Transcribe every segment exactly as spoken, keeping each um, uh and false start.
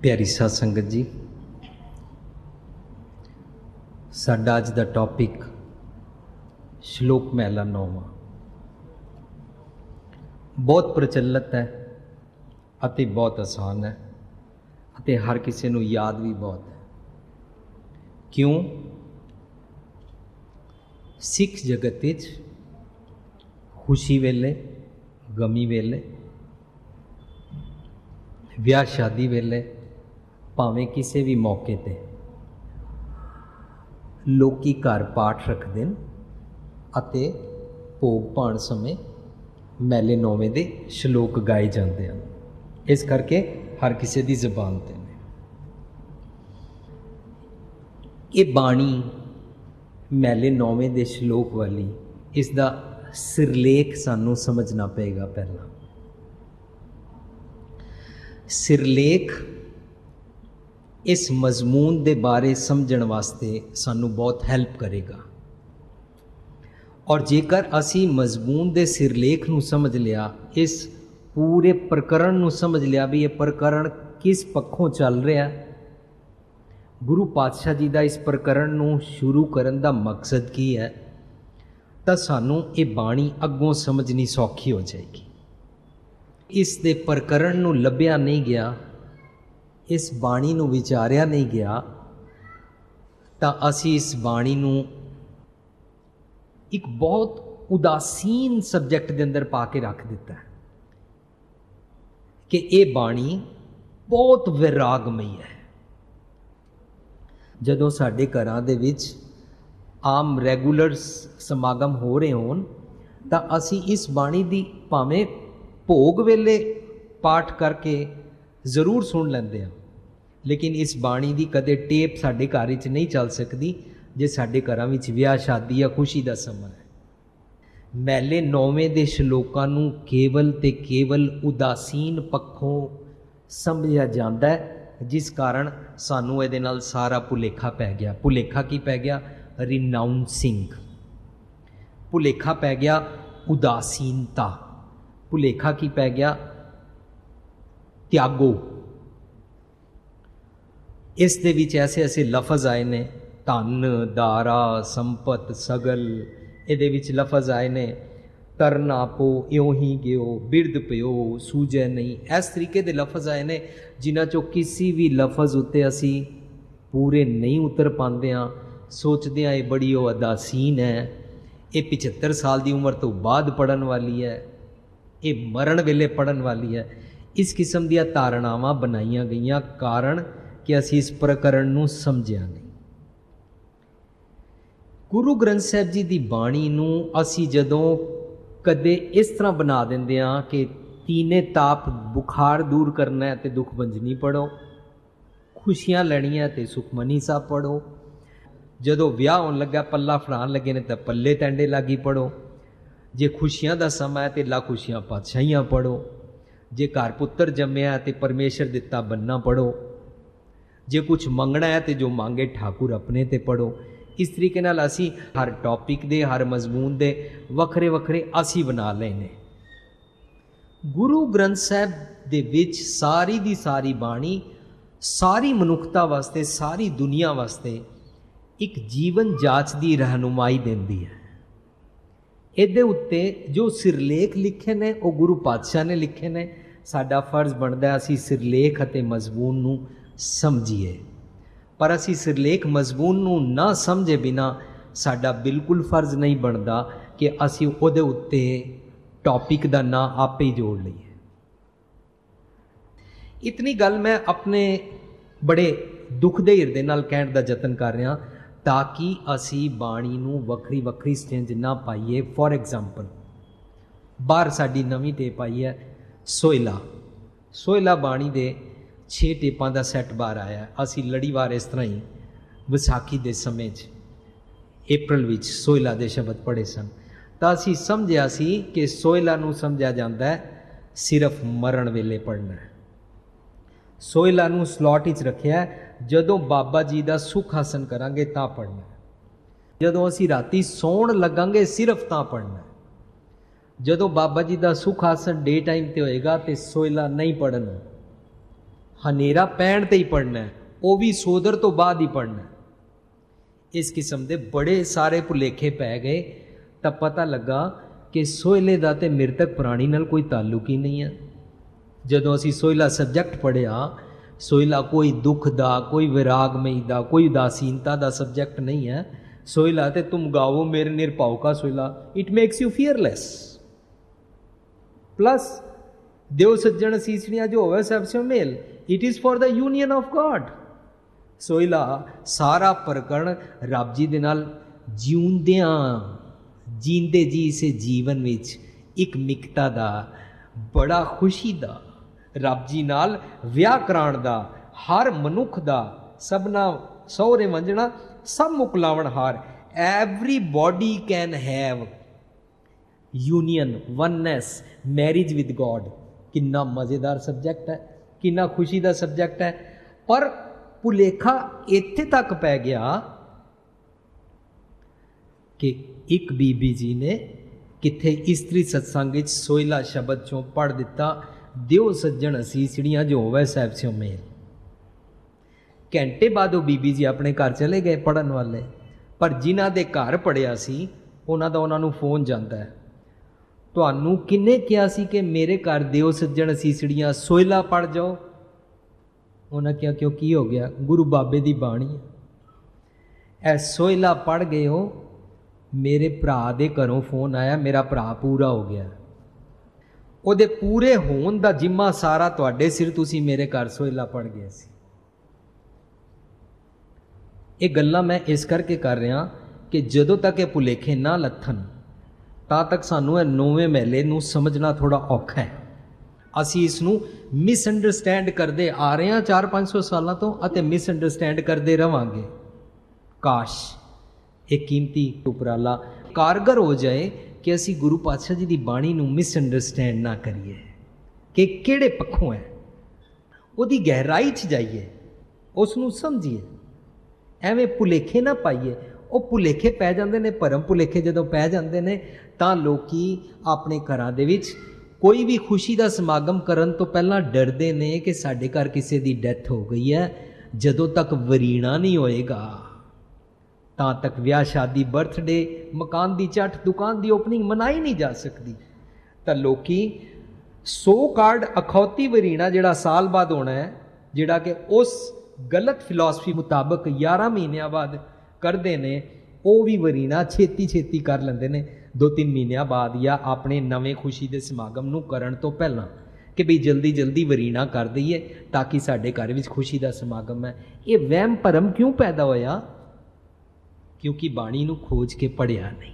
प्यारी साध संगत जी, साडा अज दा टॉपिक श्लोक महला नौवां बहुत प्रचलित है अते बहुत आसान है अते हर किसी नूं याद भी बहुत है। क्यों? सिख जगत विच खुशी वेले, गमी वेले, विआह शादी वेले, भावें किसी भी मौके ते लोकी घर पाठ रखते हैं अते भोग पाण समय मैले नौवें दे श्लोक गाए जाते हैं। इस करके हर किसी की जबान ते ने ये बाणी मैले नौवें दे श्लोक वाली इसका सिरलेख सानू समझना पेगा। पहला सिरलेख इस मजमून दे बारे समझण वास्ते सानू बहुत हेल्प करेगा और जेकर असी मजमून दे सिरलेख नू समझ लिया, इस पूरे प्रकरण नू समझ लिया भी ये प्रकरण किस पक्षों चल रहा, गुरु पातशाह जी का इस प्रकरण नू शुरू करन दा मकसद की है, तो सानू ये बाणी अगों समझनी सौखी हो जाएगी। इस दे प्रकरण नू लभ्या नहीं गया, इस बाणी नू विचारिया नहीं गया, तो असी इस बाणी नू एक बहुत उदासीन सब्जैक्ट के अंदर पा के रख दिता है कि ये बाणी बहुत वैरागमई है। जदों साडे घरां दे विच आम रैगूलर समागम हो रहे होण तां असी इस बाणी दी भावें भोग वेले पाठ करके जरूर सुन लैंदे हां, लेकिन इस बाणी दी कदे टेप साडे घर विच नहीं चल सकदी जे साडे घरां विच विआह शादी या खुशी दा समा है। मैले नौवें दे श्लोकां नूं केवल ते केवल उदासीन पक्षों समझिया जांदा है, जिस कारण सानू इहदे नाल सारा भुलेखा पै गया। भुलेखा की पै गया? रिनाउंसिंग। भुलेखा पै गया उदासीनता। भुलेखा की पै गया? त्यागो। इस दे विच ऐसे ऐसे लफज आए ने, धन, दारा, संपत, सगल, इहदे विच लफज आए ने, तरना पो इउं ही गयो, बिरद पियो सूझे नहीं, इस तरीके दे लफज आए ने जिन्हां चों किसी भी लफज उत्ते असी पूरे नहीं उतर पाते हाँ। सोचते हैं ये बड़ी वो उदासीन है, ये पचहत्तर साल की उम्र तो बाद पढ़न वाली है, ये मरण वेले पढ़न वाली है। इस किस्म दी धारणावां बनाईयां गईयां, कारण कि असी इस प्रकरण नूं समझिया नहीं। गुरु ग्रंथ साहिब जी की बाणी नूं असी जदों कदे इस तरह बना देंदे हां कि तीने ताप बुखार दूर करना है तो दुख भंजनी पढ़ो, खुशियां लैणियां तो सुखमनी साहब पढ़ो, जदों विआह होण लगा पल्ला फड़ाण लगे ने तो पल्ले तैंडे लागी पढ़ो, जे खुशियां दा समा है तो ला खुशियां पातशाहियां पढ़ो, जे घर पुत्र जम्मिया तो परमेश्वर दिता बन्ना पढ़ो, जे कुछ मंगना है तो जो मांगे ठाकुर अपने ते पढ़ो। इस तरीके नाल असी हर टॉपिक दे, हर मजमून दे वखरे वखरे असी बना लेने। गुरु ग्रंथ साहिब दे विच सारी दी सारी बाणी सारी मनुखता वास्ते, सारी दुनिया वास्ते एक जीवन जाच दी रहनुमाई देंदी है। इहदे उत्ते जो सिरलेख लिखे ने वो गुरु पातशाह ने लिखे ने। साडा फर्ज बनता है असी सिरलेख अते मजमून नूं समझिए, पर असी सिरलेख मजमून नूं ना समझे बिना साडा बिल्कुल फर्ज नहीं बनता कि असी उहदे उत्ते टॉपिक दा नां आपे ही जोड़ लईए। इतनी गल मैं अपने बड़े दुख दे हिरदे नाल कहण दा यतन कर रहा ताकि असी बाणी नूं वखरी वखरी स्टेंज ना पाइए। फॉर एग्जाम्पल बाहर साडी नवीं टेप आई है सोहला। सोहला बाणी दे छे टेपां दा सैट बाहर आया। असी लड़ीवार इस तरह ही विसाखी दे समय अप्रैल विच सोहला दे शब्द पढ़े सन, तो असी समझिया सी कि सोहला नूं समझिया जाता है सिर्फ मरण वेले पढ़ना है। सोहला नूं स्लॉट विच रखिया जदों बाबा जी का सुख हासन करांगे तां पढ़ना है, जदों असी राती सौण लगांगे सिर्फ तां पढ़ना है, जदों बाबा जी का सुख आसन डे टाइम ते होएगा तो सोहला नहीं पढ़ना। ਹਨੇਰਾ ਪੈਣ ਤੇ ਹੀ ਪੜ੍ਹਨਾ ਹੈ, ਉਹ ਵੀ ਸੋਦਰ ਤੋਂ ਬਾਅਦ ਹੀ ਪੜ੍ਹਨਾ ਹੈ। ਇਸ ਕਿਸਮ ਦੇ ਬੜੇ ਸਾਰੇ ਭੁਲੇਖੇ ਪੈ ਗਏ। ਤਾਂ ਪਤਾ ਲੱਗਾ ਕਿ ਸੋਹਿਲੇ ਦਾ ਤੇ ਮ੍ਰਿਤਕ ਪ੍ਰਾਣੀ ਨਾਲ ਕੋਈ ਤਾਲੁਕ ਹੀ ਨਹੀਂ ਹੈ। ਜਦੋਂ ਅਸੀਂ ਸੋਹਿਲਾ ਸਬਜੈਕਟ ਪੜ੍ਹਿਆ, ਸੋਹਿਲਾ ਕੋਈ ਦੁੱਖ ਦਾ, ਕੋਈ ਵਿਰਾਗਮਈ ਦਾ, ਕੋਈ ਉਦਾਸੀਨਤਾ ਦਾ ਸਬਜੈਕਟ ਨਹੀਂ ਹੈ। ਸੋਹਿਲਾ ਤੇ ਤੁਮ ਗਾਵੋ ਮੇਰੇ ਨਿਰਭਉ ਕਾ ਸੋਹਿਲਾ, it makes you fearless. Plus ਦਿਓ ਸੱਜਣ ਸੀਸੜੀਆਂ ਜੋ ਹੋਵੇ ਸਭ ਸੇ ਮੇਲ, it is for the union of God. ਸੋਹਿਲਾ ਸਾਰਾ ਪ੍ਰਕਰਣ ਰੱਬ ਜੀ ਦੇ ਨਾਲ ਜਿਉਂਦਿਆਂ ਜੀਂਦੇ ਜੀ ਇਸੇ ਜੀਵਨ ਵਿੱਚ ਇੱਕ ਮਿਕਤਾ ਦਾ, ਬੜਾ ਖੁਸ਼ੀ ਦਾ, ਰੱਬ ਜੀ ਨਾਲ ਵਿਆਹ ਕਰਾਉਣ ਦਾ, ਹਰ ਮਨੁੱਖ ਦਾ ਸਭਨਾ ਸਹੁਰੇ ਵੰਜਣਾ, ਸਭ ਮੁਕਲਾਵਣ ਹਾਰ। Everybody can have union, oneness, marriage with God. ਕਿੰਨਾ ਮਜ਼ੇਦਾਰ ਸਬਜੈਕਟ ਹੈ, ਕਿੰਨਾ ਖੁਸ਼ੀ ਦਾ ਸਬਜੈਕਟ ਹੈ। ਪਰ ਭੁਲੇਖਾ ਇੱਥੇ ਤੱਕ ਪੈ ਗਿਆ ਕਿ ਇੱਕ ਬੀਬੀ ਜੀ ਨੇ ਕਿੱਥੇ ਇਸਤਰੀ ਸਤਸੰਗ ਵਿੱਚ ਸੋਹਿਲਾ ਸ਼ਬਦ ਚੋਂ ਪੜ੍ਹ ਦਿੱਤਾ, ਦਿਓ ਸੱਜਣ ਅਸੀਸੜੀਆਂ ਜੋ ਹੋਵੇ ਸਹਿਬ ਸਿਓ ਮੇਲ। ਘੰਟੇ ਬਾਅਦ ਉਹ ਬੀਬੀ ਜੀ ਆਪਣੇ ਘਰ ਚਲੇ ਗਏ ਪੜ੍ਹਨ ਵਾਲੇ। ਪਰ ਜਿਨ੍ਹਾਂ ਦੇ ਘਰ ਪੜ੍ਹਿਆ ਸੀ ਉਹਨਾਂ ਦਾ ਉਹਨਾਂ ਨੂੰ ਫੋਨ ਜਾਂਦਾ ਹੈ, ਤੁਹਾਨੂੰ ਕਿੰਨੇ ਕਿਹਾ ਸੀ ਕਿ ਮੇਰੇ ਘਰ ਦਿਓ ਸੱਜਣ ਅਸੀਸੜੀਆਂ ਸੋਹਿਲਾ ਪੜ੍ਹ ਜਾਓ? ਉਹਨਾਂ ਕਿਹਾ ਕਿਉਂ, ਕੀ ਹੋ ਗਿਆ? ਗੁਰੂ ਬਾਬੇ ਦੀ ਬਾਣੀ ਹੈ, ਇਹ ਸੋਹਿਲਾ ਪੜ੍ਹ ਗਏ ਹੋ? ਮੇਰੇ ਭਰਾ ਦੇ ਘਰੋਂ ਫੋਨ ਆਇਆ, ਮੇਰਾ ਭਰਾ ਪੂਰਾ ਹੋ ਗਿਆ। ਉਹਦੇ ਪੂਰੇ ਹੋਣ ਦਾ ਜਿੰਮਾ ਸਾਰਾ ਤੁਹਾਡੇ ਸਿਰ, ਤੁਸੀਂ ਮੇਰੇ ਘਰ ਸੋਹਿਲਾ ਪੜ੍ਹ ਗਏ ਸੀ। ਇਹ ਗੱਲਾਂ ਮੈਂ ਇਸ ਕਰਕੇ ਕਰ ਰਿਹਾ ਕਿ ਜਦੋਂ ਤੱਕ ਇਹ ਭੁਲੇਖੇ ਨਾ ਲੱਥਣ ਤਾਂ ਤੱਕ ਸਾਨੂੰ ਇਹ ਨੌਵੇਂ ਮਹੱਲੇ ਨੂੰ ਸਮਝਣਾ ਥੋੜ੍ਹਾ ਔਖਾ ਹੈ। ਅਸੀਂ ਇਸ ਨੂੰ ਮਿਸਅੰਡਰਸਟੈਂਡ ਕਰਦੇ ਆ ਰਹੇ ਹਾਂ ਚਾਰ ਪੰਜ ਸੌ ਸਾਲਾਂ ਤੋਂ, ਅਤੇ ਮਿਸਅੰਡਰਸਟੈਂਡ ਕਰਦੇ ਰਵਾਂਗੇ। ਕਾਸ਼ ਇਹ ਕੀਮਤੀ ਉਪਰਾਲਾ ਕਾਰਗਰ ਹੋ ਜਾਏ ਕਿ ਅਸੀਂ ਗੁਰੂ ਪਾਤਸ਼ਾਹ ਜੀ ਦੀ ਬਾਣੀ ਨੂੰ ਮਿਸਅੰਡਰਸਟੈਂਡ ਨਾ ਕਰੀਏ ਕਿ ਕਿਹੜੇ ਪੱਖੋਂ ਹੈ, ਉਹਦੀ ਗਹਿਰਾਈ 'ਚ ਜਾਈਏ, ਉਸ ਨੂੰ ਸਮਝੀਏ, ਐਵੇਂ ਭੁਲੇਖੇ ਨਾ ਪਾਈਏ। ਉਹ ਭੁਲੇਖੇ ਪੈ ਜਾਂਦੇ ਨੇ, ਭਰਮ ਭੁਲੇਖੇ ਜਦੋਂ ਪੈ ਜਾਂਦੇ ਨੇ ਤਾਂ ਲੋਕੀ ਆਪਣੇ ਘਰਾਂ ਦੇ ਵਿੱਚ ਕੋਈ ਵੀ ਖੁਸ਼ੀ ਦਾ ਸਮਾਗਮ ਕਰਨ ਤੋਂ ਪਹਿਲਾਂ ਡਰਦੇ ਨੇ ਕਿ ਸਾਡੇ ਘਰ ਕਿਸੇ ਦੀ ਡੈਥ ਹੋ ਗਈ ਹੈ। ਜਦੋਂ ਤੱਕ ਵਰੀਣਾ ਨਹੀਂ ਹੋਏਗਾ ਤਾਂ ਤੱਕ ਵਿਆਹ ਸ਼ਾਦੀ, ਬਰਥਡੇ, ਮਕਾਨ ਦੀ ਝੱਟ, ਦੁਕਾਨ ਦੀ ਓਪਨਿੰਗ ਮਨਾਈ ਨਹੀਂ ਜਾ ਸਕਦੀ। ਤਾਂ ਲੋਕੀ ਸੌ ਕਾਰਡ ਅਖੌਤੀ ਵਰੀਣਾ ਜਿਹੜਾ ਸਾਲ ਬਾਅਦ ਹੋਣਾ ਹੈ, ਜਿਹੜਾ ਕਿ ਉਸ ਗਲਤ ਫਿਲਾਸਫੀ ਮੁਤਾਬਕ ਗਿਆਰਾਂ ਮਹੀਨਿਆਂ ਬਾਅਦ ਕਰਦੇ ਨੇ, ਉਹ ਵੀ ਵਰੀਣਾ ਛੇਤੀ ਛੇਤੀ ਕਰ ਲੈਂਦੇ ਨੇ ਦੋ ਤਿੰਨ ਮਹੀਨਿਆਂ ਬਾਅਦ, ਜਾਂ ਆਪਣੇ ਨਵੇਂ ਖੁਸ਼ੀ ਦੇ ਸਮਾਗਮ ਨੂੰ ਕਰਨ ਤੋਂ ਪਹਿਲਾਂ, ਕਿ ਵੀ ਜਲਦੀ ਜਲਦੀ ਵਰੀਣਾ ਕਰ ਦਈਏ ਤਾਂ ਕਿ ਸਾਡੇ ਘਰ ਵਿੱਚ ਖੁਸ਼ੀ ਦਾ ਸਮਾਗਮ ਹੈ। ਇਹ ਵਹਿਮ ਭਰਮ ਕਿਉਂ ਪੈਦਾ ਹੋਇਆ? ਕਿਉਂਕਿ ਬਾਣੀ ਨੂੰ ਖੋਜ ਕੇ ਪੜ੍ਹਿਆ ਨਹੀਂ।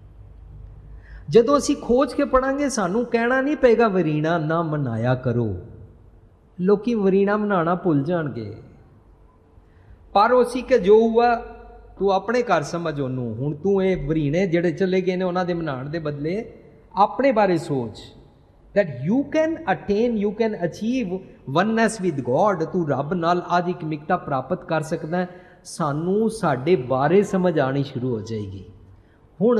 ਜਦੋਂ ਅਸੀਂ ਖੋਜ ਕੇ ਪੜਾਂਗੇ ਸਾਨੂੰ ਕਹਿਣਾ ਨਹੀਂ ਪਏਗਾ ਵਰੀਣਾ ਨਾ ਮਨਾਇਆ ਕਰੋ। ਲੋਕੀ ਵਰੀਣਾ ਮਨਾਉਣਾ ਭੁੱਲ ਜਾਣਗੇ। ਪਰ ਉਹ ਸੀ ਕਿ ਜੋ ਹੁਆ ਤੂੰ ਆਪਣੇ ਘਰ ਸਮਝ ਉਹਨੂੰ। ਹੁਣ ਤੂੰ ਇਹ ਵਰੀਣੇ ਜਿਹੜੇ ਚਲੇ ਗਏ ਨੇ ਉਹਨਾਂ ਦੇ ਮਨਾਉਣ ਦੇ ਬਦਲੇ ਆਪਣੇ ਬਾਰੇ ਸੋਚ, that you can attain, you can achieve oneness with God। ਤੂੰ ਰੱਬ ਨਾਲ ਅੱਜ ਇੱਕ ਮਿਕਤਾ ਪ੍ਰਾਪਤ ਕਰ ਸਕਦਾ ਹੈ। ਸਾਨੂੰ ਸਾਡੇ ਬਾਰੇ ਸਮਝ ਆਉਣੀ ਸ਼ੁਰੂ ਹੋ ਜਾਏਗੀ। ਹੁਣ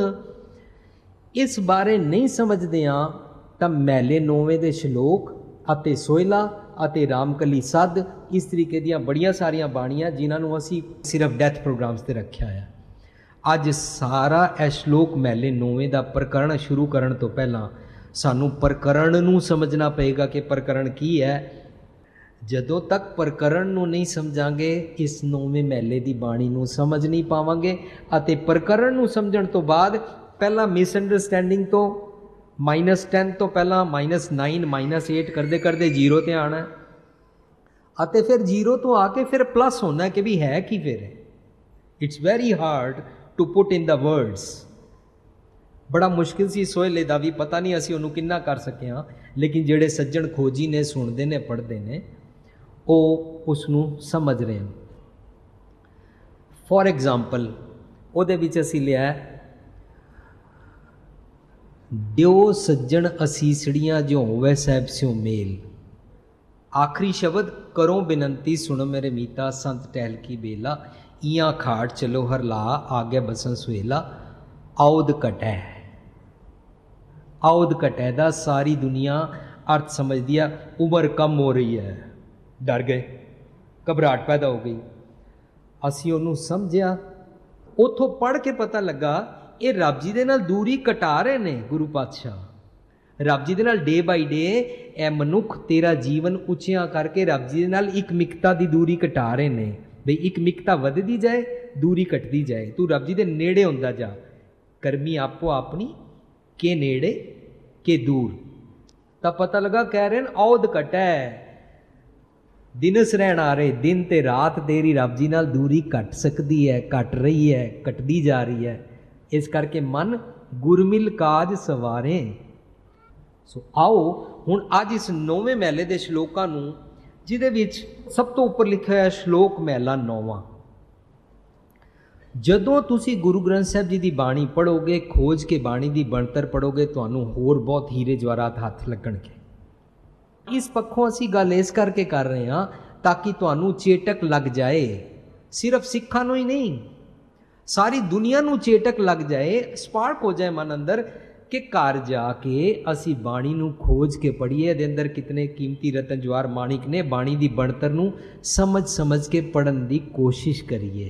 ਇਸ ਬਾਰੇ ਨਹੀਂ ਸਮਝਦੇ ਹਾਂ ਤਾਂ ਮਹਿਲੇ ਨੌਵੇਂ ਦੇ ਸ਼ਲੋਕ ਅਤੇ ਸੋਹਿਲਾ ਅਤੇ ਰਾਮਕਲੀ ਸੱਧ, ਇਸ ਤਰੀਕੇ ਦੀਆਂ ਬੜੀਆਂ ਸਾਰੀਆਂ ਬਾਣੀਆਂ ਜਿਨ੍ਹਾਂ ਨੂੰ ਅਸੀਂ ਸਿਰਫ ਡੈਥ ਪ੍ਰੋਗਰਾਮਸ 'ਤੇ ਰੱਖਿਆ ਹੈ। ਅੱਜ ਸਾਰਾ ਇਹ ਸ਼ਲੋਕ ਮਹਿਲੇ ਨੌਵੇਂ ਦਾ ਪ੍ਰਕਰਣ ਸ਼ੁਰੂ ਕਰਨ ਤੋਂ ਪਹਿਲਾਂ ਸਾਨੂੰ ਪ੍ਰਕਰਣ ਨੂੰ ਸਮਝਣਾ ਪਏਗਾ ਕਿ ਪ੍ਰਕਰਣ ਕੀ ਹੈ। ਜਦੋਂ ਤੱਕ ਪ੍ਰਕਰਣ ਨੂੰ ਨਹੀਂ ਸਮਝਾਂਗੇ ਇਸ ਨੌਵੇਂ ਮਹਿਲੇ ਦੀ ਬਾਣੀ ਨੂੰ ਸਮਝ ਨਹੀਂ ਪਾਵਾਂਗੇ। ਅਤੇ ਪ੍ਰਕਰਣ ਨੂੰ ਸਮਝਣ ਤੋਂ ਬਾਅਦ ਪਹਿਲਾਂ ਮਿਸਅੰਡਰਸਟੈਂਡਿੰਗ ਤੋਂ ਮਾਈਨਸ ਟੈਨ ਤੋਂ ਪਹਿਲਾਂ ਮਾਈਨਸ ਨਾਈਨ ਮਾਈਨਸ ਏਟ ਕਰਦੇ ਕਰਦੇ ਜੀਰੋ 'ਤੇ ਆਉਣਾ, ਅਤੇ ਫਿਰ ਜੀਰੋ ਤੋਂ ਆ ਕੇ ਫਿਰ ਪਲੱਸ ਹੋਣਾ ਕਿ ਵੀ ਹੈ ਕੀ ਫਿਰ। It's very hard to put in the words. ਬੜਾ ਮੁਸ਼ਕਿਲ ਸੀ ਸੋਹਿਲੇ ਦਾ ਵੀ, ਪਤਾ ਨਹੀਂ ਅਸੀਂ ਉਹਨੂੰ ਕਿੰਨਾ ਕਰ ਸਕੇ ਹਾਂ, ਲੇਕਿਨ ਜਿਹੜੇ ਸੱਜਣ ਖੋਜੀ ਨੇ, ਸੁਣਦੇ ਨੇ, ਪੜ੍ਹਦੇ ਨੇ, ਉਹ ਉਸ ਨੂੰ ਸਮਝ ਰਹੇ ਨੇ। ਫੋਰ ਐਗਜ਼ਾਮਪਲ ਉਹਦੇ ਵਿੱਚ ਅਸੀਂ ਲਿਆ ਦਿਓ ਸੱਜਣ ਅਸੀਸੜੀਆਂ ਜੋ ਹੋਵੇ ਸਹਿਬ ਸਿਓ ਮੇਲ। ਆਖਰੀ ਸ਼ਬਦ ਕਰੋ ਬੇਨੰਤੀ ਸੁਣੋ ਮੇਰੇ ਮੀਤਾ ਸੰਤ ਟਹਿਲ ਕੀ ਬੇਲਾ, ਈਆਂ ਖਾਟ ਚਲੋ ਹਰ ਲਾ ਆਗੇ ਬਸਨ ਸੁਹੇਲਾ। ਆਉਦ ਘਟੈ, ਆਉਦ ਘਟੈ ਦਾ ਸਾਰੀ ਦੁਨੀਆ ਅਰਥ ਸਮਝਦੀ ਆ ਉਮਰ ਕਮ ਹੋ ਰਹੀ ਹੈ, डर गए, घबराहट पैदा हो गई। असी उन्होंने समझिया, उतों पढ़ के पता लगा ये रब जी दे नाल दूरी कटा रहे ने गुरु पातशाह। रब जी दे नाल डे बाई डे ए मनुख तेरा जीवन उचिया करके रब जी दे नाल एक मिकता दी दूरी कटा रहे ने। बई एक मिकता वधदी जाए, दूरी कटदी जाए, तू रब जी दे नेड़े हुंदा जा। करमी आपो अपनी के नेड़े के दूर। तब पता लगा कह रहे हैं औद कटै, दिनस रहन आ रहे, दिन ते रात तेरी रब जी नाल दूरी कट सकती है, कट रही है, कटदी जा रही है। इस करके मन गुरमिल काज सवारे। सो आओ हुण अज इस नौवें महले के श्लोकां नूं, जिहदे विच सब तो उपर लिखा है श्लोक महला नौवां। जदों तुसी गुरु ग्रंथ साहिब जी की बाणी पढ़ोगे, खोज के बाणी की बनतर पढ़ोगे, तुहानूं होर बहुत हीरे जवाहरात हत्थ लगणगे। इस पक्षों असी गल इस करके कर रहे हैं ताकि तुहानूं चेटक लग जाए, सिर्फ सिखां नूं ही नहीं, सारी दुनिया नूं चेटक लग जाए, स्पार्क हो जाए मन अंदर कि घर जाके असी बाणी नूं खोज के पढ़ीए, दे अंदर कितने कीमती रतन जवाहर माणिक ने, बाणी की बनतर नूं समझ समझ के पढ़न की कोशिश करिए।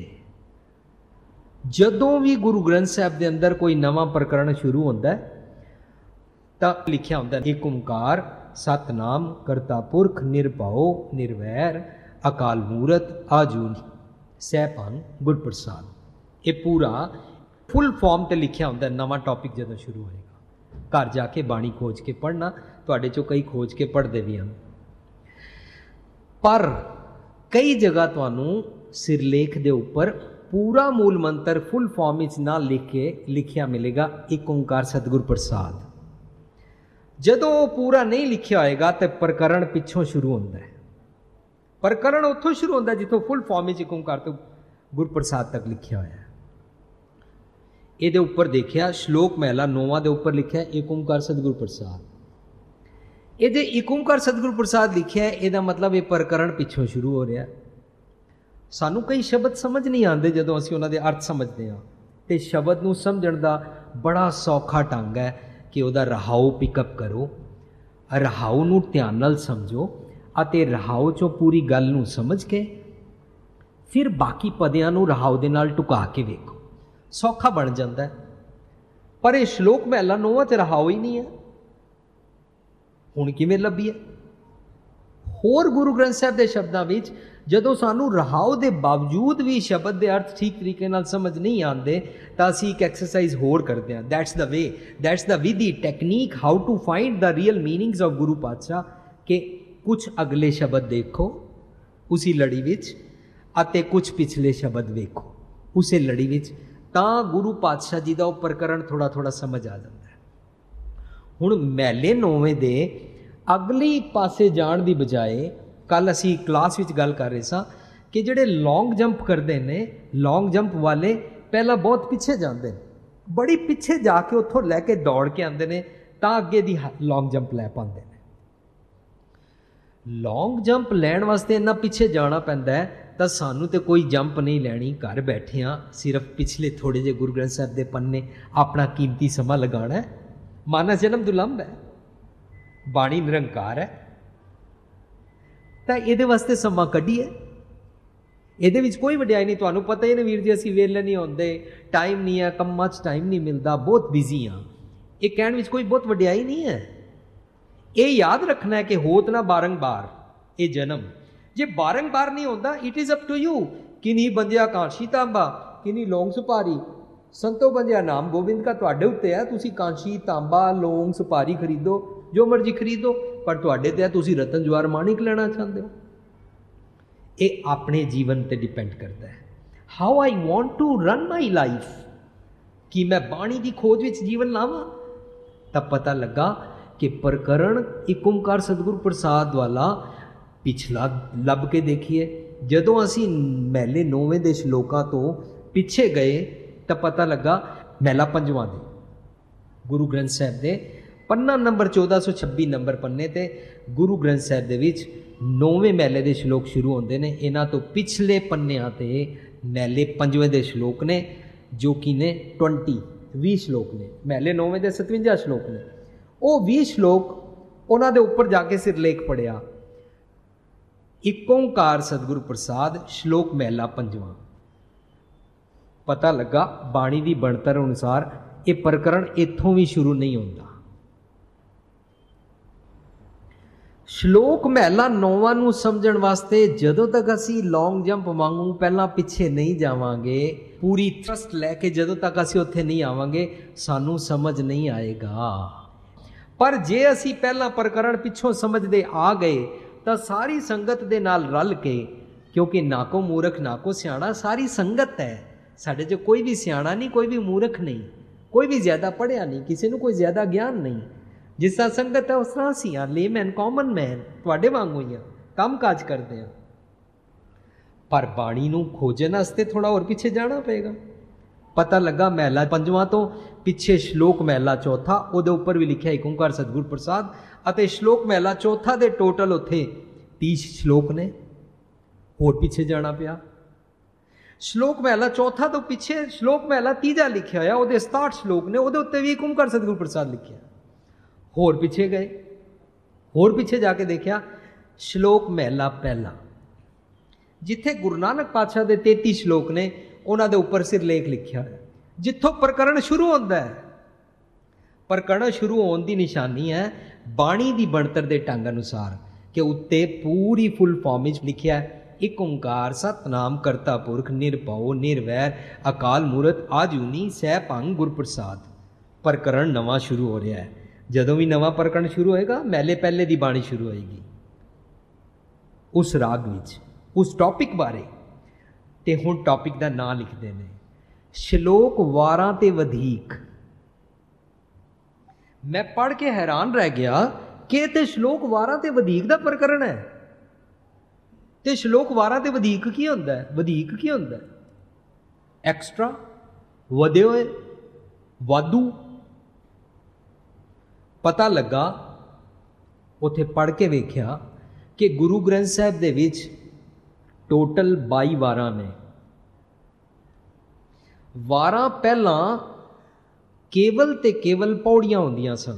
जदों भी गुरु ग्रंथ साहिब के अंदर कोई नवा प्रकरण शुरू होता है तो लिखा होता है एक ओंकार सतनाम करता पुरख निरभओ निर्वैर अकाल मूरत आजूनी सैभान गुर प्रसाद। ये पूरा फुल फॉर्म ते लिखा होता है। नवा टॉपिक जदों शुरू होएगा घर जाके बाणी खोज के पढ़ना, तुहाडे चों कई खोज के पढ़ते भी हैं, पर कई जगह तुहानूं सिरलेख दे उपर पूरा मूल मंत्र फुल फॉर्म विच ना लिख के लिखिया मिलेगा एक ओंकार सतगुर प्रसाद। जदों पूरा नहीं लिखिया होएगा तो प्रकरण पिछों शुरू होता है। प्रकरण उत्थों शुरू होता है जिथों फुल फॉर्म विच एक ओंकार तो गुर प्रसाद तक लिखिया होया है। ये उपर देखिया श्लोक महला नौवां दे उपर लिखा है एक ओंकार सतगुर प्रसाद। ये एक ओंकार सतगुर प्रसाद लिखा है, यदा मतलब ये प्रकरण पिछों शुरू हो रहा है। सानू कई शब्द समझ नहीं आते जदों असीं उन्हां दे अर्थ समझते हैं, तो शब्द नूं समझण दा बड़ा सौखा ढंग है कि उहदा रहाऊ पिकअप करो, रहाऊ नूं ध्यान नाल समझो अते रहाऊ चों पूरी गल नूं समझ के फिर बाकी पदियां नूं रहाऊ दे नाल टुका के वेखो, सौखा बन जाता है। पर यह श्लोक महला नौवां ते रहाऊ ही नहीं है, हुण किवें लभीए? होर गुरु ग्रंथ साहिब के शब्दों विच जदों सानू रहाऊ के बावजूद भी शब्द के अर्थ ठीक तरीके नाल समझ नहीं आते तो असी एक एक्सरसाइज होर करते हैं। That's the way, that's the विधि technique how to find the real meanings of Guru Patshah के कुछ अगले शब्द देखो उसी लड़ी विच अते कुछ पिछले शब्द वेखो उसे लड़ी विच, तां गुरु पातशाह जी का प्रकरण थोड़ा थोड़ा समझ आ जाता है। हुण महले नौवें दे अगली पासे जाण दी बजाय कल असी क्लास विच गल कर रहे सां कि जिहड़े लॉन्ग जंप करते हैं, लॉन्ग जंप वाले पहला बहुत पिछे जाते हैं, बड़ी पिछे जाके उत्थों लैके दौड़ के आते हैं तां अगे दी लॉन्ग जंप लै पाते हैं। लॉन्ग जंप लैण वास्ते इन्ना पिछे जाना पैंदा है तो सानू तो कोई जंप नहीं लैनी, घर बैठे हाँ सिर्फ पिछले थोड़े जे गुरु ग्रंथ साहिब के पन्ने अपना कीमती समा लगाना है। मानस जन्म दुलंभ है, बाणी निरंकार है, तो ये वास्ते समा कढ़ीए। ये कोई वड्याई नहीं, तुहानू पता ही नहीं वीर जी असीं वेले नहीं होंदे, टाइम नहीं है, कम्मां च टाइम नहीं मिलता, बहुत बिजी हाँ। ये कहण विच कोई बहुत वड्याई नहीं है। ये याद रखना है कि होत ना बारंबार ये जन्म, जे बारंबार नहीं होता it is up to you. किन्हीं बंजिया कांशी तांबा, किन्हीं लौंग सुपारी, संतो बंजिया नाम गोविंद का तुहाडे उत्ते है। तुसीं कांशी तांबा लौंग सुपारी खरीदो, जो मर्जी खरीदो, पर तुहाडे ते तुसीं रतन जवाहर माणिक लेना चाहते हो। ये अपने जीवन पर डिपेंड करता है। How I want to run my life, कि मैं बाणी की खोज विच जीवन लावां। तब पता लगा कि प्रकरण एक ओंकार सतगुर प्रसाद वाला पिछला लभ के देखिए। जदों असी महले नौवें दे श्लोकां तो पिछे गए तो पता लगा महला पंजवां दे गुरु ग्रंथ साहिब दे पन्ना नंबर चौदह सौ छब्बी नंबर पन्ने ते गुरु ग्रंथ साहिब दे विच नौवें महले दे श्लोक शुरू होंदे ने। इन्हां तो पिछले पन्नियां ते महले पंजवें दे श्लोक ने, जो कि ने ट्वेंटी भी श्लोक ने। महले नौवें दे सतवंजा श्लोक ने, वो भी श्लोक उन्हां दे उपर जाके सिरलेख पढ़िया। ਇੱਕ ਓਂਕਾਰ ਸਤਿਗੁਰੂ ਪ੍ਰਸਾਦ, ਸ਼ਲੋਕ ਮਹਿਲਾ ਪੰਜਵਾਂ। ਪਤਾ ਲੱਗਾ ਬਾਣੀ ਦੀ ਬਣਤਰ ਅਨੁਸਾਰ ਇਹ ਪ੍ਰਕਰਣ ਇੱਥੋਂ ਵੀ ਸ਼ੁਰੂ ਨਹੀਂ ਹੁੰਦਾ। ਸ਼ਲੋਕ ਮਹਿਲਾ ਨੌਵਾਂ ਨੂੰ ਸਮਝਣ ਵਾਸਤੇ ਜਦੋਂ ਤੱਕ ਅਸੀਂ ਲੌਂਗ ਜੰਪ ਵਾਂਗੂ ਪਹਿਲਾਂ ਪਿੱਛੇ ਨਹੀਂ ਜਾਵਾਂਗੇ, ਪੂਰੀ ਟਰਸਟ ਲੈ ਕੇ ਜਦੋਂ ਤੱਕ ਅਸੀਂ ਉੱਥੇ ਨਹੀਂ ਆਵਾਂਗੇ, ਸਾਨੂੰ ਸਮਝ ਨਹੀਂ ਆਏਗਾ। ਪਰ ਜੇ ਅਸੀਂ ਪਹਿਲਾਂ ਪ੍ਰਕਰਣ ਪਿੱਛੋਂ ਸਮਝਦੇ ਆ ਗਏ ਤਾਂ ਸਾਰੀ ਸੰਗਤ ਦੇ ਨਾਲ ਰਲ ਕੇ, ਕਿਉਂਕਿ ਨਾ ਕੋ ਮੂਰਖ ਨਾ ਕੋ ਸਿਆਣਾ, ਸਾਰੀ ਸੰਗਤ ਹੈ ਸਾਡੇ 'ਚ, ਕੋਈ ਵੀ ਸਿਆਣਾ ਨਹੀਂ, ਕੋਈ ਵੀ ਮੂਰਖ ਨਹੀਂ, ਕੋਈ ਵੀ ਜ਼ਿਆਦਾ ਪੜ੍ਹਿਆ ਨਹੀਂ, ਕਿਸੇ ਨੂੰ ਕੋਈ ਜ਼ਿਆਦਾ ਗਿਆਨ ਨਹੀਂ। ਜਿਸ ਤਰ੍ਹਾਂ ਸੰਗਤ ਹੈ ਉਸ ਤਰ੍ਹਾਂ ਅਸੀਂ ਹਾਂ, ਲੇਮੈਨ, ਕਾਮਨ ਮੈਨ, ਤੁਹਾਡੇ ਵਾਂਗੂ ਹੀ ਹਾਂ, ਕੰਮ ਕਾਜ ਕਰਦੇ ਹਾਂ। ਪਰ ਬਾਣੀ ਨੂੰ ਖੋਜਣ ਵਾਸਤੇ ਥੋੜ੍ਹਾ ਹੋਰ ਪਿੱਛੇ ਜਾਣਾ ਪਏਗਾ। ਪਤਾ ਲੱਗਾ ਮਹਿਲਾ ਪੰਜਵਾਂ ਤੋਂ ਪਿੱਛੇ ਸ਼ਲੋਕ ਮਹਿਲਾ ਚੌਥਾ, ਉਹਦੇ ਉੱਪਰ ਵੀ ਲਿਖਿਆ ਏਕ ਓਂਕਾਰ ਸਤਿਗੁਰ ਪ੍ਰਸਾਦ, ਅਤੇ ਸ਼ਲੋਕ ਮਹਿਲਾ ਚੌਥਾ ਦੇ ਟੋਟਲ ਉੱਥੇ ਤੀਹ ਸ਼ਲੋਕ ਨੇ, ਹੋਰ ਪਿੱਛੇ ਜਾਣਾ ਪਿਆ। ਸ਼ਲੋਕ ਮਹਿਲਾ ਚੌਥਾ ਤੋਂ ਪਿੱਛੇ ਸ਼ਲੋਕ ਮਹਿਲਾ ਤੀਜਾ ਲਿਖਿਆ ਹੋਇਆ, ਉਹਦੇ ਸਤਾਹਠ ਸ਼ਲੋਕ ਨੇ, ਉਹਦੇ ਉੱਤੇ ਵੀ ਏਕ ਓਂਕਾਰ ਸਤਿਗੁਰ ਪ੍ਰਸਾਦ ਲਿਖਿਆ। ਹੋਰ ਪਿੱਛੇ ਗਏ, ਹੋਰ ਪਿੱਛੇ ਜਾ ਕੇ ਦੇਖਿਆ ਸ਼ਲੋਕ ਮਹਿਲਾ ਪਹਿਲਾ, ਜਿੱਥੇ ਗੁਰੂ ਨਾਨਕ ਪਾਤਸ਼ਾਹ ਦੇ ਤੇਤੀ ਸ਼ਲੋਕ ਨੇ, ਉਹਨਾਂ ਦੇ ਉੱਪਰ ਸਿਰਲੇਖ ਲਿਖਿਆ ਹੋਇਆ, ਜਿੱਥੋਂ ਪ੍ਰਕਰਣ ਸ਼ੁਰੂ ਹੁੰਦਾ ਹੈ। ਪ੍ਰਕਰਣ ਸ਼ੁਰੂ ਹੋਣ ਦੀ ਨਿਸ਼ਾਨੀ ਹੈ ਬਾਣੀ ਦੀ ਬਣਤਰ ਦੇ ਢੰਗ ਅਨੁਸਾਰ, ਕਿ ਉੱਤੇ ਪੂਰੀ ਫੁੱਲ ਫਾਰਮ ਵਿੱਚ ਲਿਖਿਆ ਇੱਕ ਓਂਕਾਰ ਸਤਨਾਮ ਕਰਤਾ ਪੁਰਖ ਨਿਰਭਉ ਨਿਰਵੈਰ ਅਕਾਲ ਮੂਰਤ ਆਜੂਨੀ ਸਹਿ ਭੰਗ ਗੁਰ ਪ੍ਰਸਾਦ। ਪ੍ਰਕਰਣ ਨਵਾਂ ਸ਼ੁਰੂ ਹੋ ਰਿਹਾ ਹੈ। ਜਦੋਂ ਵੀ ਨਵਾਂ ਪ੍ਰਕਰਣ ਸ਼ੁਰੂ ਹੋਏਗਾ, ਮਹਿਲੇ ਪਹਿਲੇ ਦੀ ਬਾਣੀ ਸ਼ੁਰੂ ਹੋਏਗੀ ਉਸ ਰਾਗ ਵਿੱਚ, ਉਸ ਟੌਪਿਕ ਬਾਰੇ। ਤੇ ਹੁਣ ਟੌਪਿਕ ਦਾ ਨਾਂ ਲਿਖਦੇ ਨੇ ਸ਼ਲੋਕ ਵਾਰਾਂ ਤੇ ਵਧੀਕ। ਮੈਂ ਪੜ੍ਹ ਕੇ ਹੈਰਾਨ ਰਹਿ ਗਿਆ ਕਿ ਇਹ ਤੇ ਸ਼ਲੋਕ ਵਾਰਾਂ ਤੇ ਵਧੀਕ ਦਾ ਪ੍ਰਕਰਣ ਹੈ। ਤੇ ਸ਼ਲੋਕ ਵਾਰਾਂ ਤੇ ਵਧੀਕ ਕੀ ਹੁੰਦਾ ਹੈ? ਵਧੀਕ ਕੀ ਹੁੰਦਾ ਹੈ? ਐਕਸਟਰਾ, ਵਧੇ ਹੋਏ, ਵਾਧੂ। ਪਤਾ ਲੱਗਾ, ਉੱਥੇ ਪੜ੍ਹ ਕੇ ਵੇਖਿਆ ਕਿ ਗੁਰੂ ਗ੍ਰੰਥ ਸਾਹਿਬ ਦੇ ਵਿੱਚ ਟੋਟਲ ਬਾਈ ਵਾਰਾਂ ਨੇ। ਵਾਰਾਂ ਪਹਿਲਾਂ ਕੇਵਲ ਤੇ ਕੇਵਲ ਪੌੜੀਆਂ ਹੁੰਦੀਆਂ ਸਨ।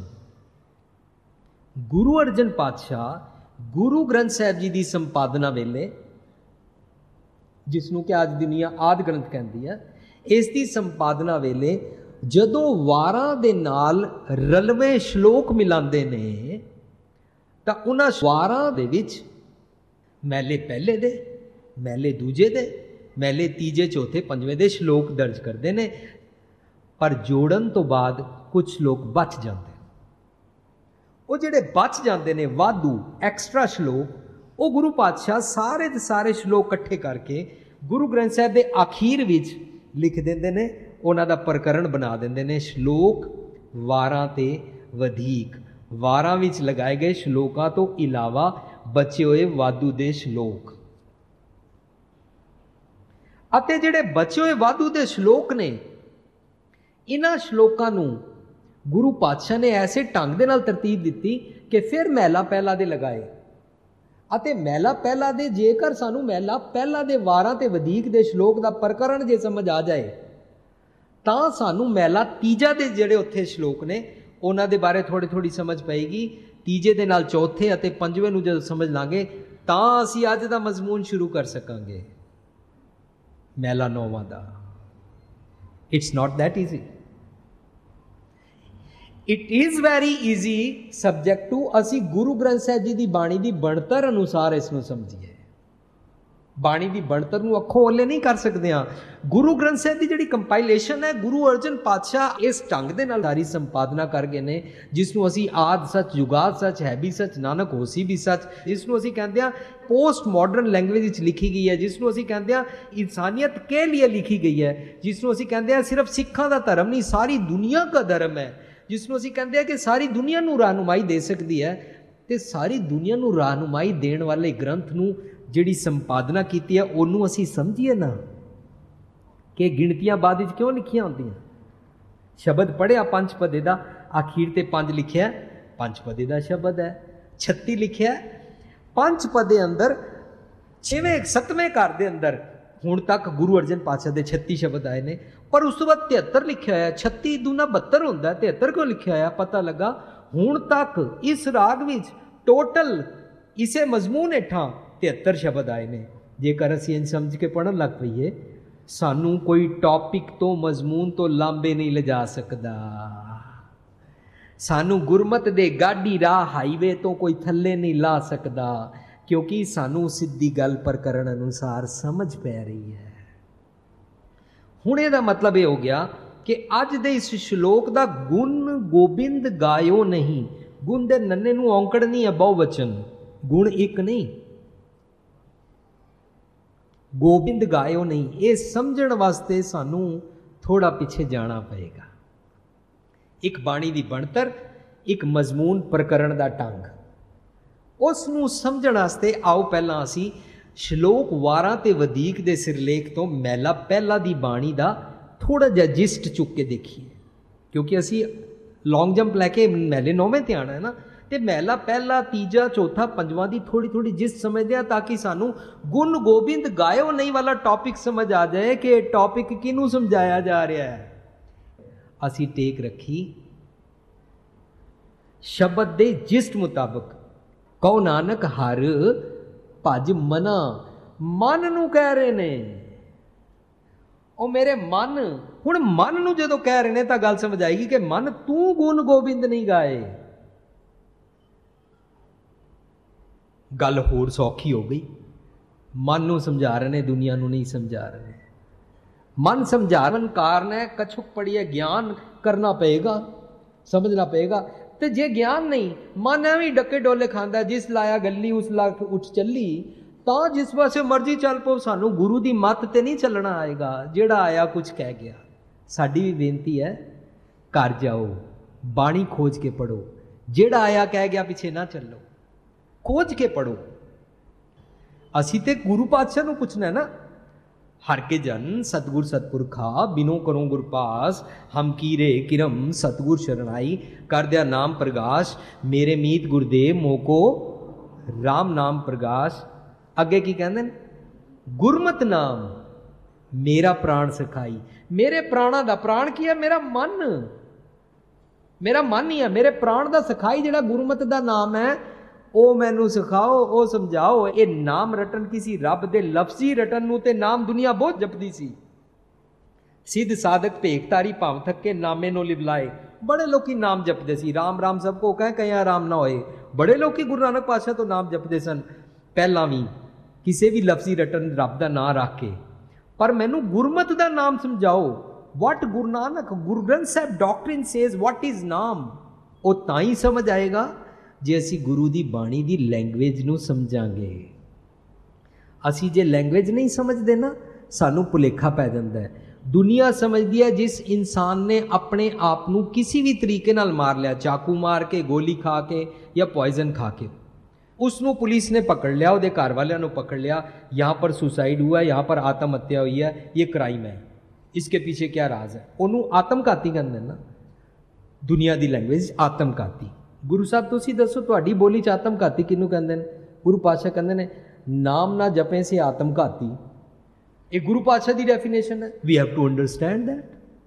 ਗੁਰੂ ਅਰਜਨ ਪਾਤਸ਼ਾਹ ਗੁਰੂ ਗ੍ਰੰਥ ਸਾਹਿਬ ਜੀ ਦੀ ਸੰਪਾਦਨਾ ਵੇਲੇ, ਜਿਸ ਨੂੰ ਕਿ ਅੱਜ ਦੁਨੀਆ ਆਦਿ ਗ੍ਰੰਥ ਕਹਿੰਦੀ ਹੈ, ਇਸ ਦੀ ਸੰਪਾਦਨਾ ਵੇਲੇ ਜਦੋਂ ਵਾਰਾਂ ਦੇ ਨਾਲ ਰਲਵੇਂ ਸ਼ਲੋਕ ਮਿਲਾਉਂਦੇ ਨੇ ਤਾਂ ਉਹਨਾਂ ਵਾਰਾਂ ਦੇ ਵਿੱਚ ਮਹਿਲੇ ਪਹਿਲੇ ਦੇ, ਮਹਿਲੇ ਦੂਜੇ ਦੇ, ਮਹਿਲੇ ਤੀਜੇ ਚੌਥੇ ਪੰਜਵੇਂ ਦੇ ਸ਼ਲੋਕ ਦਰਜ ਕਰਦੇ ਨੇ। ਪਰ ਜੋੜਨ ਤੋਂ ਬਾਅਦ ਕੁਝ ਸ਼ਲੋਕ ਬਚ ਜਾਂਦੇ। ਉਹ ਜਿਹੜੇ ਬਚ ਜਾਂਦੇ ਨੇ ਵਾਧੂ ਐਕਸਟਰਾ ਸ਼ਲੋਕ, ਉਹ ਗੁਰੂ ਪਾਤਸ਼ਾਹ ਸਾਰੇ ਦੇ ਸਾਰੇ ਸ਼ਲੋਕ ਇਕੱਠੇ ਕਰਕੇ ਗੁਰੂ ਗ੍ਰੰਥ ਸਾਹਿਬ ਦੇ ਆਖੀਰ ਵਿੱਚ ਲਿਖ ਦਿੰਦੇ ਨੇ, ਉਹਨਾਂ ਦਾ ਪ੍ਰਕਰਣ ਬਣਾ ਦਿੰਦੇ ਨੇ ਸ਼ਲੋਕ ਵਾਰਾਂ ਤੇ ਵਧੀਕ। ਵਾਰਾਂ ਵਿੱਚ ਲਗਾਏ ਗਏ ਸ਼ਲੋਕਾਂ ਤੋਂ ਇਲਾਵਾ ਬਚੇ ਹੋਏ ਵਾਧੂ ਦੇ ਸ਼ਲੋਕ, ਅਤੇ ਜਿਹੜੇ ਬਚੇ ਹੋਏ ਵਾਧੂ ਦੇ ਸ਼ਲੋਕ ਨੇ, ਇਹਨਾਂ ਸ਼ਲੋਕਾਂ ਨੂੰ ਗੁਰੂ ਪਾਤਸ਼ਾਹ ਨੇ ਐਸੇ ਢੰਗ ਦੇ ਨਾਲ ਤਰਤੀਬ ਦਿੱਤੀ ਕਿ ਫਿਰ ਮਹਿਲਾ ਪਹਿਲਾ ਦੇ ਲਗਾਏ। ਅਤੇ ਮਹਿਲਾ ਪਹਿਲਾ ਦੇ, ਜੇਕਰ ਸਾਨੂੰ ਮਹਿਲਾ ਪਹਿਲਾ ਦੇ ਵਾਰਾਂ ਤੇ ਵਧੀਕ ਦੇ ਸ਼ਲੋਕ ਦਾ ਪ੍ਰਕਰਣ ਜੇ ਸਮਝ ਆ ਜਾਏ, ਤਾਂ ਸਾਨੂੰ ਮਹਿਲਾ ਤੀਜਾ ਦੇ ਜਿਹੜੇ ਉੱਥੇ ਸ਼ਲੋਕ ਨੇ ਉਹਨਾਂ ਦੇ ਬਾਰੇ ਥੋੜ੍ਹੀ ਥੋੜ੍ਹੀ ਸਮਝ ਪਏਗੀ। ਤੀਜੇ ਦੇ ਨਾਲ ਚੌਥੇ ਅਤੇ ਪੰਜਵੇਂ ਨੂੰ ਜਦੋਂ ਸਮਝ ਲਾਂਗੇ ਤਾਂ ਅਸੀਂ ਅੱਜ ਦਾ ਮਜ਼ਮੂਨ ਸ਼ੁਰੂ ਕਰ ਸਕਾਂਗੇ ਮਹਿਲਾ ਨੌਵਾਂ ਦਾ। It's not that easy. It is very easy subject to ਅਸੀਂ ਗੁਰੂ ਗ੍ਰੰਥ ਸਾਹਿਬ ਜੀ ਦੀ ਬਾਣੀ ਦੀ ਬਣਤਰ ਅਨੁਸਾਰ ਇਸ ਨੂੰ ਸਮਝੀਏ। ਬਾਣੀ ਦੀ ਬਣਤਰ ਨੂੰ ਅੱਖੋਂ ਓਲੇ ਨਹੀਂ ਕਰ ਸਕਦੇ ਹਾਂ। ਗੁਰੂ ਗ੍ਰੰਥ ਸਾਹਿਬ ਦੀ ਜਿਹੜੀ ਕੰਪਾਈਲੇਸ਼ਨ ਹੈ, ਗੁਰੂ ਅਰਜਨ ਪਾਤਸ਼ਾਹ ਇਸ ਢੰਗ ਦੇ ਨਾਲ ਸਾਰੀ ਸੰਪਾਦਨਾ ਕਰ ਗਏ ਨੇ, ਜਿਸ ਨੂੰ ਅਸੀਂ ਆਦ ਸੱਚ, ਜੁਗਾਦ ਸੱਚ, ਹੈ ਵੀ ਸੱਚ, ਨਾਨਕ ਹੋਸੀ ਵੀ ਸੱਚ, ਜਿਸ ਨੂੰ ਅਸੀਂ ਕਹਿੰਦੇ ਹਾਂ ਪੋਸਟ ਮਾਡਰਨ ਲੈਂਗੁਏਜ ਵਿੱਚ ਲਿਖੀ ਗਈ ਹੈ, ਜਿਸ ਨੂੰ ਅਸੀਂ ਕਹਿੰਦੇ ਹਾਂ ਇਨਸਾਨੀਅਤ ਕੇ ਲਈ ਲਿਖੀ ਗਈ ਹੈ, ਜਿਸ ਨੂੰ ਅਸੀਂ ਕਹਿੰਦੇ ਹਾਂ ਸਿਰਫ ਸਿੱਖਾਂ ਦਾ ਧਰਮ ਨਹੀਂ ਸਾਰੀ ਦੁਨੀਆ ਦਾ ਧਰਮ ਹੈ, ਜਿਸ ਨੂੰ ਅਸੀਂ ਕਹਿੰਦੇ ਹਾਂ ਕਿ ਸਾਰੀ ਦੁਨੀਆ ਨੂੰ ਰਹਿਨੁਮਾਈ ਦੇ ਸਕਦੀ ਹੈ। ਤੇ ਸਾਰੀ ਦੁਨੀਆ ਨੂੰ ਰਹਿਨੁਮਾਈ ਦੇਣ ਵਾਲੇ ਗ੍ਰੰਥ ਨੂੰ ਜਿਹੜੀ ਸੰਪਾਦਨਾ ਕੀਤੀ ਹੈ, ਉਹਨੂੰ ਅਸੀਂ ਸਮਝੀਏ ਨਾ ਕਿ ਗਿਣਤੀਆਂ ਬਾਅਦ ਵਿੱਚ ਕਿਉਂ ਲਿਖੀਆਂ ਹੁੰਦੀਆਂ। ਸ਼ਬਦ ਪੜ੍ਹਿਆ ਪੰਜ ਪਦੇ ਦਾ, ਆਖੀਰ ਤੇ ਪੰਜ ਲਿਖਿਆ, ਪੰਜ ਪਦੇ ਦਾ ਸ਼ਬਦ ਹੈ। ਛੱਤੀ ਲਿਖਿਆ, ਪੰਜ ਪਦੇ ਅੰਦਰ ਛੇਵੇਂ ਸੱਤਵੇਂ ਘਰ ਦੇ ਅੰਦਰ ਹੁਣ ਤੱਕ ਗੁਰੂ ਅਰਜਨ ਪਾਤਸ਼ਾਹ ਦੇ ਛੱਤੀ ਸ਼ਬਦ ਆਏ ਨੇ, ਪਰ ਉਸ ਤੋਂ ਬਾਅਦ ਤਿਹੱਤਰ ਲਿਖਿਆ ਹੋਇਆ। ਛੱਤੀ ਦੂਣਾ ਬਹੱਤਰ ਹੁੰਦਾ, ਤਿਹੱਤਰ ਕਿਉਂ ਲਿਖਿਆ ਹੋਇਆ? ਪਤਾ ਲੱਗਾ ਹੁਣ ਤੱਕ ਇਸ ਰਾਗ ਵਿੱਚ ਟੋਟਲ ਇਸੇ ਮਜ਼ਮੂਨ ਹੇਠਾਂ तिहत्तर शब्द आए ने। जेकर असीं इंज समझ के पढ़न लग पईए, सानू कोई टॉपिक तो मजमून तो लांबे नहीं लिजा सकदा, सानू गुरमत दे गाड़ी राह हाईवे तो कोई थल्ले नहीं ला सकदा, क्योंकि सानू सीधी गल प्रकरण अनुसार समझ पै रही है। हुण इहदा मतलब यह हो गया कि अज दे इस श्लोक दा गुण गोबिंद गायो नहीं, गुण दे नन्ने नूं औंकड़ नहीं है बहुवचन, गुण एक नहीं, गोबिंद गायो नहीं। ये समझण वास्ते सानू थोड़ा पिछे जाना पएगा। एक बाणी दी बनतर, एक मजमून प्रकरण दा ढंग, उस नूं समझण वास्ते आओ पहलां असीं श्लोक वारां ते वधीक दे सिरलेख तो मैला पहला दी बाणी दा थोड़ा जिहा जिस्ट चुक के देखिए, क्योंकि असी लॉन्ग जंप लैके मैले नौवें ते आना है ना, तो मैला पहला तीजा चौथा पंजवां दी थोड़ी थोड़ी जिस्ट समझते हैं, ताकि सानू गुण गोबिंद गायो नहीं वाला टॉपिक समझ आ जाए कि टॉपिक किनू समझाया जा रहा है। असी टेक रखी शब्द दे जिस्ट मुताबिक, कहो नानक हर भज मना, मन नू कह रहे ने, ओ मेरे मन, हुण मन नू जदों कह रहे ने तां गल समझ आएगी कि मन तू गुण गोबिंद नहीं गाए, गल होर सौखी हो गई। मन नू समझा रहे ने, दुनिया नू नहीं समझा रहे। मन समझावन कारण है कछुक पड़ी है, ज्ञान करना पेगा, समझना पेगा। तो जे ज्ञान नहीं, मन एवं डके डोले खांदा, जिस लाया गली उस ला उठ चली, तो जिस पासे मर्जी चल पो, सानू गुरु की मत ते नहीं चलना आएगा। जेड़ा आया कुछ कह गया। साडी भी बेनती है, घर जाओ बाणी खोज के पढ़ो, जेड़ा आया कह गया पिछे ना चलो, खोज के पढ़ो। असी ते गुरु पातशाह नू पुछना ना, हर के जन सतगुर सतपुरखा, बिनो करो गुर पास, हम कीरे किरम सतगुर शरणाई, कर दिया नाम प्रगाश, मेरे मीत गुरदेव मोको राम नाम प्रगाश। अगे की कहते हैं, गुरमत नाम मेरा प्राण सिखाई। मेरे प्राणा दा प्राण की है? मेरा मन, मेरा मन ही है, मेरे प्राण दा सिखाई। जिहड़ा गुरमत दा नाम है ओ मैनू सिखाओ, ओ समझाओ। ये नाम रटन किसी रब दे लफ्जी रटन नूं ते नाम दुनिया बहुत जपदी सी। सिद्ध साधक भेखतारी भाव थके नामे नो लिवलाए। बड़े लोग नाम जपते सी, राम राम सबको कह कहीं राम ना होए। बड़े लोग गुरु नानक पातशाह तो नाम जपते सन पहला भी, किसी भी लफ्जी रटन रब का नाम रख के। पर मैनू गुरमत का नाम समझाओ। वट गुरु नानक, गुरु ग्रंथ साहब डॉक्ट्रिन सेज वट इज नाम। वो तां ही समझ आएगा जे असी गुरु की बाणी की लैंगवेज नूं समझांगे। असी जे लैंगवेज नहीं समझते ना, सानू भुलेखा पै जाता है। दुनिया समझती है जिस इंसान ने अपने आप नूं किसी भी तरीके नाल मार लिया, चाकू मार के, गोली खा के या पॉइजन खा के, उसनों पुलिस ने पकड़ लिया, उसके घर वालों ने पकड़ लिया, यहाँ पर सुसाइड हुआ है, यहाँ पर आत्महत्या हुई है, ये क्राइम है, इसके पीछे क्या राज है, उन्होंने आत्मघाती कहते ना। दुनिया की लैंग्वेज आत्मघाती। गुरु साहब तुसी दसो तुहाडी बोली च आत्मघाती किनू कहते हैं? गुरु पातशाह कहते हैं नाम ना जपें से आत्मघाती। ये गुरु पातशाह की डेफिनेशन है। We have to understand that.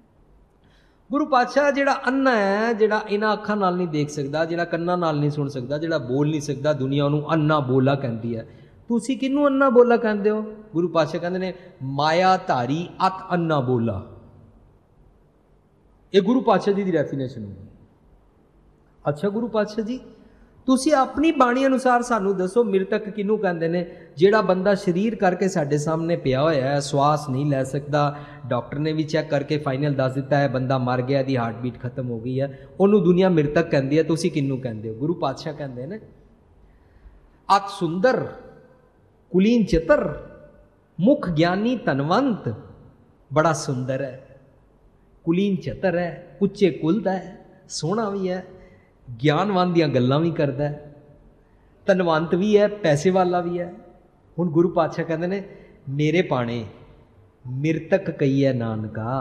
Guru Patshah जिहड़ा अन्ना है, जिहड़ा इन्हां अखां नाल नहीं देख सकदा, जिहड़ा कन्नां नाल नहीं सुन सकदा, जिहड़ा बोल नहीं सकदा, दुनिया उहनूं अन्ना बोला कहती है। तुसी किनू अन्ना बोला कहते हो? गुरु पातशाह कहते हैं माया धारी अत अन्ना बोला। ये गुरु पातशाह जी की डेफिनेशन होगी। अच्छा गुरु पातशाह जी तुसी अपनी बाणी अनुसार सानू दसो मृतक किनू कहते हैं? जिहड़ा बंदा शरीर करके साडे सामने पिया होया है, श्वास नहीं लै सकता, डॉक्टर ने भी चैक करके फाइनल दस दिता है बंदा मर गया, दी हार्ट बीट खत्म हो गई है, उन्होंने दुनिया मृतक कहती है। तुसी किनू कहते हो? गुरु पातशाह कहते हैं अत सुंदर कुलीन चितर, मुख ज्ञानी धनवंत, बड़ा सुंदर है, कुलीन चितर है, उच्चे कुल दा है, सोहना भी है, ज्ञानवान दियां गल्लां भी करता है, धनवंत भी है, पैसे वाला भी है। हुण गुरु पातशाह कहते हैं मेरे पाने मृतक कही है नानका।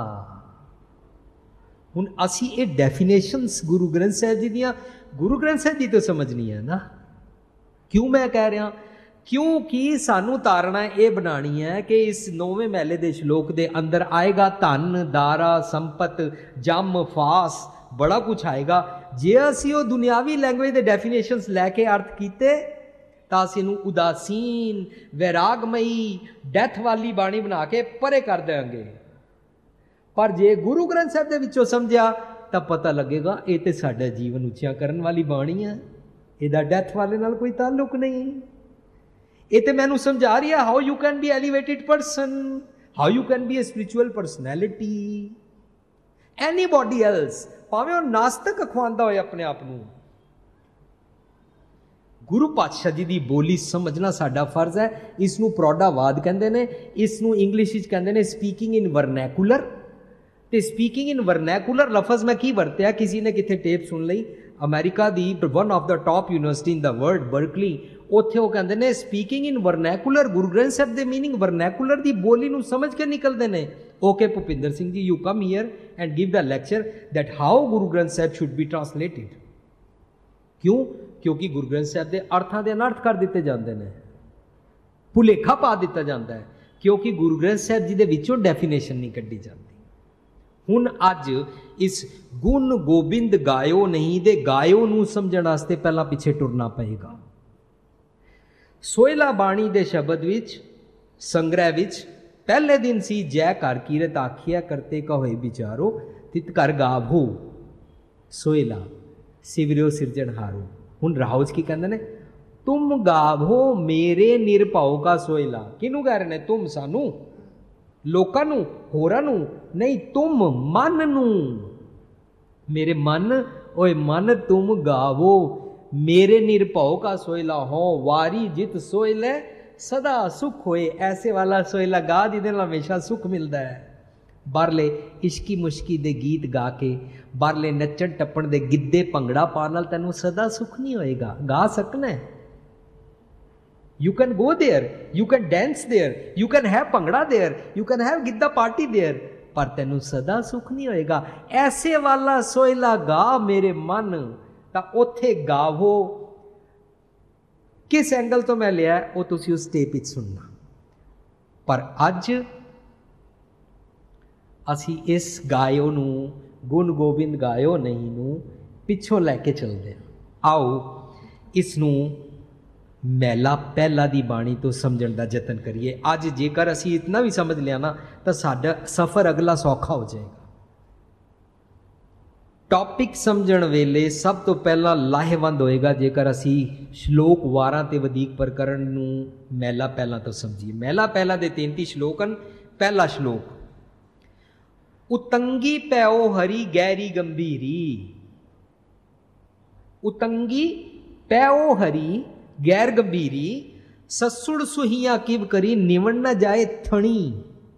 हुण असी ये डेफिनेशनस गुरु ग्रंथ साहिब जी दियां गुरु ग्रंथ साहिब जी तो समझनी है ना। क्यों मैं कह रहा? क्योंकि सानू धारणा ये बनानी है कि इस नौवें महले के श्लोक के अंदर आएगा धन दारा संपत जम फास, बड़ा कुछ आएगा। जे असी वो दुनियावी लैंग्वेज के डेफिनेशनस लैके अर्थ किए ਤਾਂ ਅਸੀਂ ਇਹਨੂੰ ਉਦਾਸੀਨ, ਵੈਰਾਗਮਈ, ਡੈਥ ਵਾਲੀ ਬਾਣੀ ਬਣਾ ਕੇ ਪਰੇ ਕਰ ਦਿਆਂਗੇ। ਪਰ ਜੇ ਗੁਰੂ ਗ੍ਰੰਥ ਸਾਹਿਬ ਦੇ ਵਿੱਚੋਂ ਸਮਝਿਆ ਤਾਂ ਪਤਾ ਲੱਗੇਗਾ ਇਹ ਤੇ ਸਾਡਾ ਜੀਵਨ ਉੱਚਾ ਕਰਨ ਵਾਲੀ ਬਾਣੀ ਹੈ, ਇਹਦਾ ਡੈਥ ਵਾਲੇ ਨਾਲ ਕੋਈ ਤਾਲੁਕ ਨਹੀਂ। ਇਹ ਤੇ ਮੈਨੂੰ ਸਮਝਾ ਰਹੀ ਹੈ how you can be elevated person, how you can be a spiritual personality. Anybody else, ਭਾਵੇਂ ਉਹ ਨਾਸਤਕ ਅਖਵਾਉਂਦਾ ਹੋਏ ਆਪਣੇ ਆਪ ਨੂੰ, ਗੁਰੂ ਪਾਤਸ਼ਾਹ ਜੀ ਦੀ ਬੋਲੀ ਸਮਝਣਾ ਸਾਡਾ ਫਰਜ਼ ਹੈ। ਇਸ ਨੂੰ ਪ੍ਰੌਢਾਵਾਦ ਕਹਿੰਦੇ ਨੇ, ਇਸ ਨੂੰ ਇੰਗਲਿਸ਼ ਵਿੱਚ ਕਹਿੰਦੇ ਨੇ ਸਪੀਕਿੰਗ ਇਨ ਵਰਨੈਕੂਲਰ। ਤੇ ਸਪੀਕਿੰਗ ਇਨ ਵਰਨੈਕੂਲਰ ਲਫ਼ਜ਼ ਮੈਂ ਕੀ ਵਰਤਿਆ, ਕਿਸੇ ਨੇ ਕਿੱਥੇ ਟੇਪ ਸੁਣ ਲਈ, ਅਮਰੀਕਾ ਦੀ one of the top university in the world Berkeley, ਉੱਥੇ ਉਹ ਕਹਿੰਦੇ ਨੇ ਸਪੀਕਿੰਗ ਇਨ ਵਰਨੈਕੂਲਰ। ਗੁਰੂ ਗ੍ਰੰਥ ਸਾਹਿਬ ਦੇ ਮੀਨਿੰਗ ਵਰਨੈਕੂਲਰ ਦੀ ਬੋਲੀ ਨੂੰ ਸਮਝ ਕੇ ਨਿਕਲਦੇ ਨੇ। Okay Bhupinder Singh ji, you come here and give the lecture that how Guru Granth Sahib should be translated. ਕਿਉਂ? ਕਿਉਂਕਿ ਗੁਰੂ ਗ੍ਰੰਥ ਸਾਹਿਬ ਦੇ ਅਰਥਾਂ ਦੇ ਅਨਰਥ ਕਰ ਦਿੱਤੇ ਜਾਂਦੇ ਨੇ, ਭੁਲੇਖਾ ਪਾ ਦਿੱਤਾ ਜਾਂਦਾ ਹੈ, ਕਿਉਂਕਿ ਗੁਰੂ ਗ੍ਰੰਥ ਸਾਹਿਬ ਜੀ ਦੇ ਵਿੱਚੋਂ ਡੈਫੀਨੇਸ਼ਨ ਨਹੀਂ ਕੱਢੀ ਜਾਂਦੀ। ਹੁਣ ਅੱਜ ਇਸ ਗੁਣ ਗੋਬਿੰਦ ਗਾਇਓ ਨਹੀਂ ਦੇ ਗਾਇਓ ਨੂੰ ਸਮਝਣ ਵਾਸਤੇ ਪਹਿਲਾਂ ਪਿੱਛੇ ਟੁਰਨਾ ਪਏਗਾ। ਸੋਹਿਲਾ ਬਾਣੀ ਦੇ ਸ਼ਬਦ ਵਿੱਚ, ਸੰਗ੍ਰਹਿ ਵਿੱਚ ਪਹਿਲੇ ਦਿਨ ਸੀ ਜੈ ਘਰ ਕੀਰਤ ਆਖਿਆ ਕਰਤੇ ਕਹੋਏ ਵਿਚਾਰੋ ਤਿਤ ਘਰ ਗਾਵੋ ਸੋਹਿਲਾ ਸਿਵਰਿਓ ਸਿਰਜਣਹਾਰੋ। ਹੁਣ ਰਾਹੋਂ ਕੀ ਕਹਿੰਦੇ ਨੇ, ਤੁਮ ਗਾਵੋ ਮੇਰੇ ਨਿਰਭਉ ਕਾ ਸੋਹਿਲਾ। ਕਿਹਨੂੰ ਕਹਿ ਰਹੇ ਨੇ? ਤੁਮ ਸਾਨੂੰ, ਲੋਕਾਂ ਨੂੰ, ਹੋਰਾਂ ਨੂੰ ਨਹੀਂ, ਤੁਮ ਮਨ ਨੂੰ। ਮੇਰੇ ਮਨ, ਓਏ ਮਨ ਤੁਮ ਗਾਵੋ ਮੇਰੇ ਨਿਰਭਉ ਕਾ ਸੋਹਿਲਾ ਹੋ, ਵਾਰੀ ਜਿਤ ਸੋਹਿਲੇ ਸਦਾ ਸੁਖ ਹੋਏ। ਐਸੇ ਵਾਲਾ ਸੋਹਿਲਾ ਗਾ ਜਿਹਦੇ ਨਾਲ ਹਮੇਸ਼ਾ ਸੁਖ ਮਿਲਦਾ ਹੈ। ਬਾਹਰਲੇ ਇਸ਼ਕੀ ਮੁਸ਼ਕੀ ਦੇ ਗੀਤ ਗਾ ਕੇ, ਬਾਹਰਲੇ ਨੱਚਣ ਟੱਪਣ ਦੇ ਗਿੱਧੇ ਭੰਗੜਾ ਪਾਉਣ ਨਾਲ ਤੈਨੂੰ ਸਦਾ ਸੁਖ ਨਹੀਂ ਹੋਏਗਾ। ਗਾ ਸਕਣਾ, you can go there, you can dance there, you can have bhangra there, you can have giddha party there, ਪਰ ਤੈਨੂੰ ਸਦਾ ਸੁਖ ਨਹੀਂ ਹੋਏਗਾ। ਐਸੇ ਵਾਲਾ ਸੋਹਿਲਾ ਗਾ ਮੇਰੇ ਮਨ, ਤਾਂ ਉੱਥੇ ਗਾਵੋ। ਕਿਸ ਐਂਗਲ ਤੋਂ ਮੈਂ ਲਿਆ ਉਹ ਤੁਸੀਂ ਉਸ ਟੇਪ ਵਿੱਚ ਸੁਣਨਾ। ਪਰ ਅੱਜ ਅਸੀਂ ਇਸ ਗਾਇਓ ਨੂੰ, ਗੁਣ ਗੋਬਿੰਦ ਗਾਇਓ ਨਹੀਂ ਨੂੰ ਪਿੱਛੋਂ ਲੈ ਕੇ ਚੱਲਦੇ ਹਾਂ। ਆਓ ਇਸ ਨੂੰ ਮਹਿਲਾ ਪਹਿਲਾ ਦੀ ਬਾਣੀ ਤੋਂ ਸਮਝਣ ਦਾ ਯਤਨ ਕਰੀਏ। ਅੱਜ ਜੇਕਰ ਅਸੀਂ ਇਤਨਾ ਵੀ ਸਮਝ ਲਿਆ ਨਾ ਤਾਂ ਸਾਡਾ ਸਫ਼ਰ ਅਗਲਾ ਸੌਖਾ ਹੋ ਜਾਏਗਾ। ਟੌਪਿਕ ਸਮਝਣ ਵੇਲੇ ਸਭ ਤੋਂ ਪਹਿਲਾਂ ਲਾਹੇਵੰਦ ਹੋਏਗਾ ਜੇਕਰ ਅਸੀਂ ਸ਼ਲੋਕ ਵਾਰਾਂ ਤੇ ਵਧੀਕ ਪ੍ਰਕਰਣ ਨੂੰ ਮਹਿਲਾ ਪਹਿਲਾਂ ਤੋਂ ਸਮਝੀਏ। ਮਹਿਲਾ ਪਹਿਲਾ ਦੇ ਤੈਂਤੀ ਸ਼ਲੋਕ ਹਨ। ਪਹਿਲਾ ਸ਼ਲੋਕ, ਉਤੰਗੀ ਪੈਓ ਹਰੀ ਗਹਿਰੀ ਗੰਭੀਰੀ। ਉਤੰਗੀ ਪੈਓ ਹਰੀ ਗੈਰ ਗੰਭੀਰੀ, ਸਸੁੜ ਸੁਹੀਆਂ ਕਿਵ ਕਰੀ ਨਿਵਣ ਨਾ ਜਾਏ ਥਣੀ।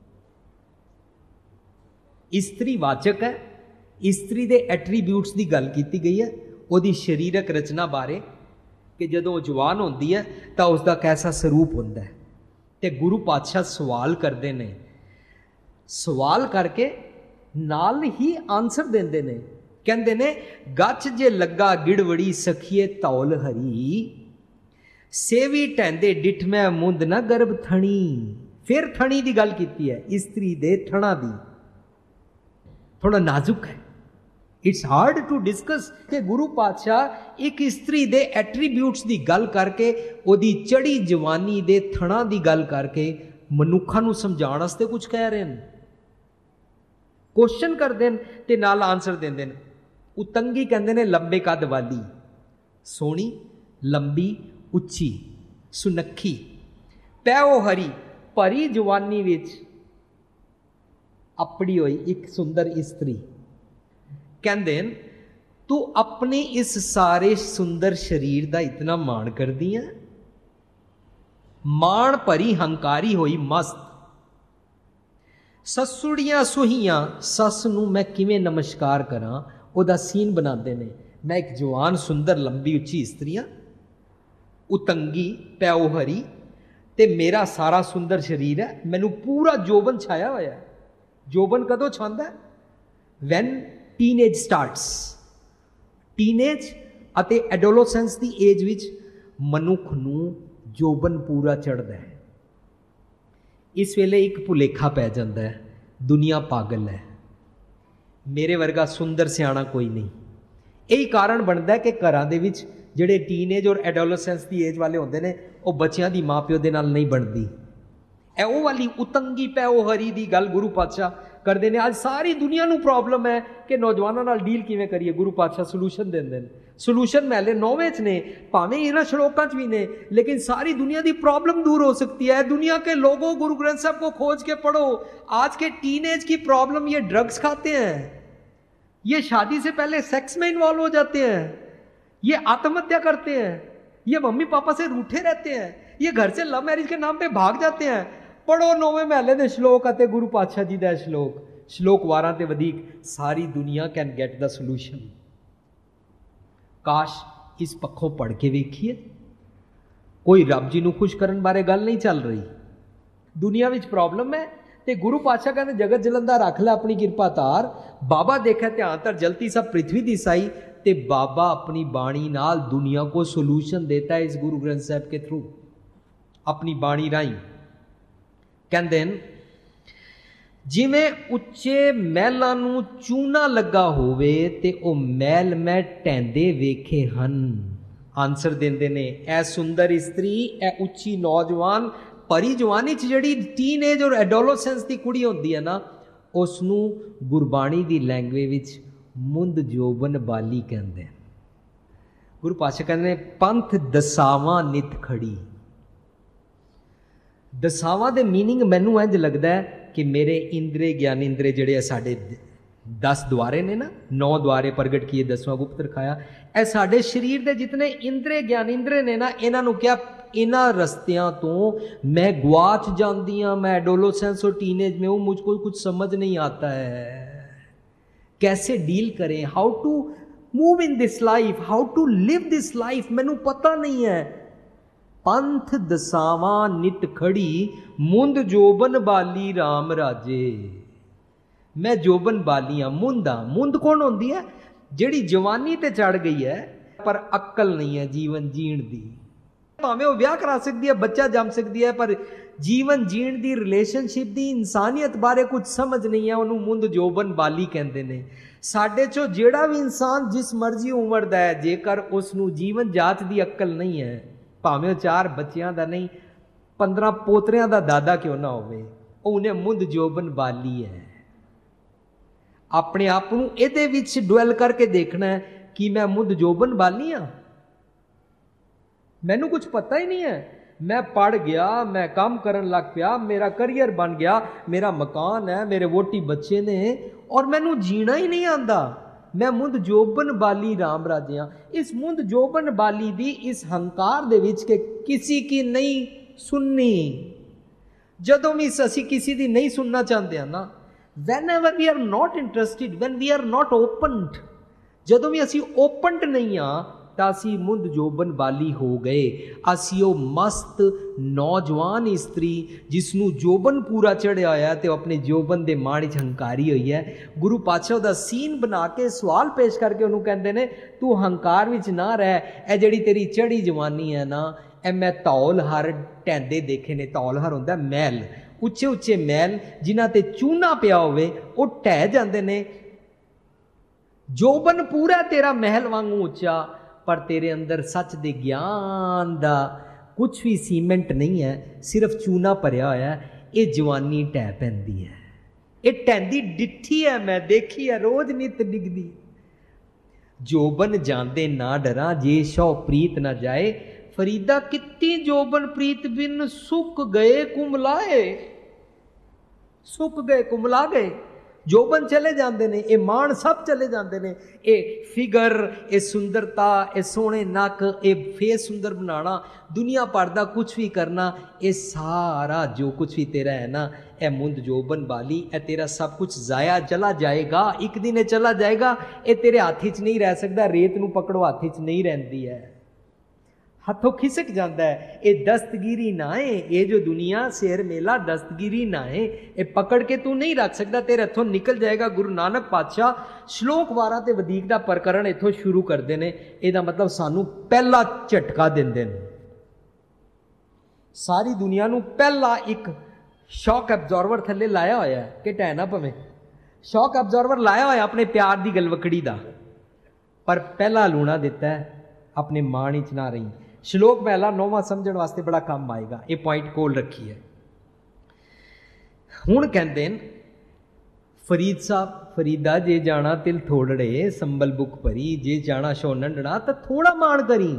ਇਸਤਰੀ ਵਾਚਕ ਹੈ। ਇਸਤਰੀ ਦੇ ਐਟਰੀਬਿਊਟਸ ਦੀ ਗੱਲ ਕੀਤੀ ਗਈ ਹੈ, ਉਹਦੀ ਸਰੀਰਕ ਰਚਨਾ ਬਾਰੇ, ਕਿ ਜਦੋਂ ਉਹ ਜਵਾਨ ਹੁੰਦੀ ਹੈ ਤਾਂ ਉਸ ਦਾ ਕੈਸਾ ਸਰੂਪ ਹੁੰਦਾ ਹੈ। ਤੇ ਗੁਰੂ ਪਾਤਸ਼ਾਹ ਸਵਾਲ ਕਰਦੇ ਨੇ, ਸਵਾਲ ਕਰਕੇ ਨਾਲ ਹੀ ਆਨਸਰ ਦਿੰਦੇ ਨੇ। ਕਹਿੰਦੇ ਨੇ, ਗੱਚ ਜੇ ਲੱਗਾ ਗਿੜਵੜੀ ਸਖੀਏ ਧੌਲ ਹਰੀ, ਸੇਵੀ ਟੈਂਦੇ ਡਿਠ ਮੈਂ ਮੁੰਦ ਨਾ ਗਰਭ ਥਣੀ। ਫਿਰ ਥਣੀ ਦੀ ਗੱਲ ਕੀਤੀ ਹੈ, ਇਸਤਰੀ ਦੇ ਥਣਾ ਦੀ। ਥੋੜਾ ਨਾਜ਼ੁਕ ਹੈ, ਇਟਸ ਹਾਰਡ ਟੂ ਡਿਸਕਸ ਕਿ ਗੁਰੂ ਪਾਤਸ਼ਾਹ ਇੱਕ ਇਸਤਰੀ ਦੇ ਐਟਰੀਬਿਊਟਸ ਦੀ ਗੱਲ ਕਰਕੇ, ਉਹਦੀ ਚੜੀ ਜਵਾਨੀ ਦੇ ਥਣਾ ਦੀ ਗੱਲ ਕਰਕੇ ਮਨੁੱਖਾਂ ਨੂੰ ਸਮਝਾਉਣ ਵਾਸਤੇ ਕੁਝ ਕਹਿ ਰਹੇ ਨੇ। ਕੁਐਸਚਨ ਕਰਦੇ ਨੇ ਤੇ ਨਾਲ ਆਨਸਰ ਦਿੰਦੇ ਨੇ। ਉਤੰਗੀ ਕਹਿੰਦੇ ਨੇ ਲੰਬੇ ਕੱਦ ਵਾਲੀ, ਸੋਹਣੀ, ਲੰਬੀ, ਉੱਚੀ, ਸੁਨੱਖੀ। ਪੈਓ ਹਰੀ, ਭਰੀ ਜਵਾਨੀ ਵਿੱਚ ਆਪੜੀ ਹੋਈ ਇੱਕ ਸੁੰਦਰ ਇਸਤਰੀ। ਕਹਿੰਦੇ ਨੇ, ਤੂੰ ਆਪਣੇ ਇਸ ਸਾਰੇ ਸੁੰਦਰ ਸਰੀਰ ਦਾ ਇਤਨਾ ਮਾਣ ਕਰਦੀ ਹੈ। ਮਾਣ ਭਰੀ ਹੰਕਾਰੀ ਹੋਈ ਮਸਤ, ਸਸੁੜੀਆਂ ਸੁਹੀਆਂ, ਸੱਸ ਨੂੰ ਮੈਂ ਕਿਵੇਂ ਨਮਸਕਾਰ ਕਰਾਂ, ਉਹਦਾ ਸੀਨ ਬਣਾਉਂਦੇ ਨੇ। ਮੈਂ ਇੱਕ ਜਵਾਨ ਸੁੰਦਰ ਲੰਬੀ ਉੱਚੀ ਇਸਤਰੀ ਹਾਂ, ਉਤੰਗੀ ਪੈਓ ਹਰੀ, ਤੇ ਮੇਰਾ ਸਾਰਾ ਸੁੰਦਰ ਸਰੀਰ ਹੈ, ਮੈਨੂੰ ਪੂਰਾ ਜੋਬਨ ਛਾਇਆ ਹੋਇਆ ਹੈ। ਜੋਬਨ ਕਦੋਂ ਛਾਂਦਾ ਹੈ? Van teenage starts. ਟੀਨੇਜ ਅਤੇ ਐਡੋਲੋਸੈਂਸ ਦੀ ਏਜ ਵਿੱਚ ਮਨੁੱਖ ਨੂੰ ਜੋਬਨ ਪੂਰਾ ਚੜ੍ਹਦਾ ਹੈ। ਇਸ ਵੇਲੇ ਇੱਕ ਭੁਲੇਖਾ ਪੈ ਜਾਂਦਾ ਹੈ, ਦੁਨੀਆ ਪਾਗਲ ਹੈ, ਮੇਰੇ ਵਰਗਾ ਸੁੰਦਰ ਸਿਆਣਾ ਕੋਈ ਨਹੀਂ। ਇਹੀ ਕਾਰਨ ਬਣਦਾ ਹੈ ਕਿ ਘਰਾਂ ਦੇ ਵਿੱਚ ਜਿਹੜੇ ਟੀਨੇਜ ਔਰ ਐਡੋਲੈਸੈਂਸ ਦੀ ਏਜ ਵਾਲੇ ਹੁੰਦੇ ਨੇ ਉਹ ਬੱਚਿਆਂ ਦੀ ਮਾਂ ਪਿਓ ਦੇ ਨਾਲ ਨਹੀਂ ਬਣਦੀ। ਇਹ ਉਹ ਵਾਲੀ ਉਤੰਗੀ ਪੈਓ ਹਰੀ ਦੀ ਗੱਲ ਗੁਰੂ ਪਾਤਸ਼ਾਹ ਕਰਦੇ ਨੇ। ਅੱਜ ਸਾਰੀ ਦੁਨੀਆ ਨੂੰ ਪ੍ਰੋਬਲਮ ਹੈ ਕਿ ਨੌਜਵਾਨਾਂ ਨਾਲ ਡੀਲ ਕਿਵੇਂ ਕਰੀਏ। ਗੁਰੂ ਪਾਤਸ਼ਾਹ ਸੋਲੂਸ਼ਨ ਦਿੰਦੇ ਨੇ। ਸੋਲੂਸ਼ਨ ਮਹਿਲੇ ਨੌਵੇਂ 'ਚ ਨੇ, ਭਾਵੇਂ ਇਹਨਾਂ ਸ਼ਲੋਕਾਂ 'ਚ ਵੀ ਨੇ, ਲੇਕਿन सारी दुनिया की प्रॉब्लम दूर हो सकती है। दुनिया के लोगों गुरु ग्रंथ साहब को खोज के पढ़ो। आज के टीनेज की प्रॉब्लम, ये ड्रग्स खाते हैं, ये शादी से पहले सेक्स में इन्वॉल्व हो जाते हैं, ये आत्महत्या करते हैं, ये मम्मी पापा से रूठे रहते हैं, ये घर से लव मैरिज के नाम पे भाग जाते हैं। पढ़ो नौवें महले के श्लोक ਅਤੇ गुरु पातशाह जी का श्लोक, श्लोक वारां ते वधीक सारी दुनिया कैन गेट द सोल्यूशन। काश इस पक्षों पढ़ के वेखिए। कोई रब जी नूं खुश करन बारे गल नहीं चल रही। दुनिया विच प्रॉब्लम है ते गुरु पातशाह कहते जगत जलंदा रख लै अपनी किरपा तार। बाबा देखा ध्यान तर जलती सब पृथ्वी दी साई। ते बाबा अपनी बाणी नाल दुनिया को सोल्यूशन देता है इस गुरु ग्रंथ साहब के थ्रू, अपनी बाणी राही। कहते हैं जिवें उच्चे महलां नूं चूना लगा होवे ते ओ महल मैं टैंदे वेखे हन। आंसर देंदे ने ए सुंदर इस्त्री, ए उच्ची नौजवान परी जवानी च जिहड़ी टीन एज और एडोलोसेंस की कुड़ी होंदी है ना, उसनूं गुरबाणी की लैंग्वेज विच मुंद जोबन बाली कहंदे। गुरु पातशाह कहंदे पंथ दसावां नित खड़ी। दसावां दे मीनिंग मैनूं इंज लगदा है कि मेरे इंद्रे ज्ञान इंद्रे जिहड़े साडे दस द्वारे ने ना, नौ द्वारे प्रगट किए दसवां गुप्त रखाया। ए साडे शरीर दे जितने इंद्रे ज्ञान इंद्रे ने ना, इन्हां नूं क्या इन्हां रस्तियां तो मैं गुआच जाती हाँ। मैं एडोलोसेंस और टीनेज में हूँ, मुझको कुछ समझ नहीं आता है कैसे डील करें, how to move in this life, how to live this life, मैनू पता नहीं है। पंथ दसावां नित खड़ी, मुंद जोबन बाली राम राजे। मैं जोबन बाली हाँ, मुंद हाँ। मुंद कौन होंदी है? जिहड़ी जवानी ते चढ़ गई है पर अक्ल नहीं है जीवन जीण दी। भावें वो ब्याह करा सकती है, बच्चा जम सकती है, पर जीवन जीण दी, रिलेशनशिप दी, इंसानियत बारे कुछ समझ नहीं है, उन्होंने मुंद जोबन बाली कहते हैं। साडे चो जिहड़ा भी इंसान जिस मर्जी उम्र दा है, जेकर उसनू जीवन जाच दी अक्ल नहीं है, भावें चार बच्चों का नहीं, पंद्रह पोतरियां का दादा क्यों ना होवे, उन्हें मुंद जोबन बाली है। अपने आप को इहदे विच डुएल करके देखना है कि मैं मुंद जोबन बाली हाँ। मैनू कुछ पता ही नहीं है। मैं पढ़ गया, मैं काम करन लग पिया, मेरा करियर बन गया, मेरा मकान है, मेरे वोटी बच्चे ने, और मैनू जीना ही नहीं आंदा। मैं मुंद जोबन बाली राम राजिया। इस मुंद जोबन बाली दी इस हंकार दे विच के किसी की नहीं सुननी। जदों भी असी किसी दी नहीं सुनना चाहते हैं ना, whenever we are not interested, when we are not opened, जदों भी असी ओपनड नहीं हाँ, असी मुंद जोबन बाली हो गए। असी वो मस्त नौजवान इस्त्री जिसनू जोबन पूरा चढ़िया होया ते अपने जोबन दे माड़ च हंकारी हुई है। गुरु पातशाह दा सीन बना के सवाल पेश करके उन्होंने कहते ने, तू हंकार विच ना रह, ए जिहड़ी तेरी चढ़ी जवानी है ना, ए मैं धौल हर टैंदे देखे ने। धौल हर हुंदा महल, उच्चे उच्चे महल जिन्हां ते चूना पिया होवे वो ढह जांदे ने। जोबन पूरा तेरा महल वांगू उच्चा, पर तेरे अंदर सच दे ज्ञान दा कुछ भी सीमेंट नहीं है, सिर्फ चूना भरिया होया है। ये जवानी ढह पैंदी है, ये ढहंदी डिठी है, मैं देखी है, रोज नित डिगदी। जोबन जांदे ना डरा, जे शौ प्रीत ना जाए। फरीदा कितनी जोबन प्रीत बिन सुक गए कुमलाए। सुक गए कुमला गए, जोबन चले जाते हैं, ये मान सब चले जाते हैं। ये फिगर, ये सुंदरता, ये सोहने नक, ये फेस सुंदर बनाना, दुनिया भर का कुछ भी करना, ये सारा जो कुछ भी तेरा है ना, ये मुंद जोबन बाली, ये तेरा सब कुछ जाया चला जाएगा। एक दिन ये चला जाएगा, ये तेरे हाथ च नहीं रह सकता। रेत नूं पकड़ो हाथ च नहीं रहती है, हथों खिसक जाता है। ये दस्तगिरी ना है, ये जो दुनिया शेर मेला दस्तगिरी ना है, ये पकड़ के तू नहीं रख सकता, तेरे हथों निकल जाएगा। गुरु नानक पातशाह श्लोक वारा ते वधीक दा प्रकरण इथों शुरू करते हैं। इसका मतलब सानू पहला झटका देंदे ने, सारी दुनिया नू पहला एक शॉक एब्जॉर्वर थले लाया होया है कि ढह ना पवे। शॉक एब्जॉर्वर लाया होया अपने प्यार की गलवकड़ी का, पर पहला लूणा दिता है अपने मान च ना रही। श्लोक पहला नौवां समझण वास्ते बड़ा काम आएगा, ये पॉइंट कोल रखी है। हुण कहंदे न फरीद साहब, फरीदा जे जाना तिल थोड़े संबल बुक भरी, जे जाना शो नंडना तो थोड़ा मान करी।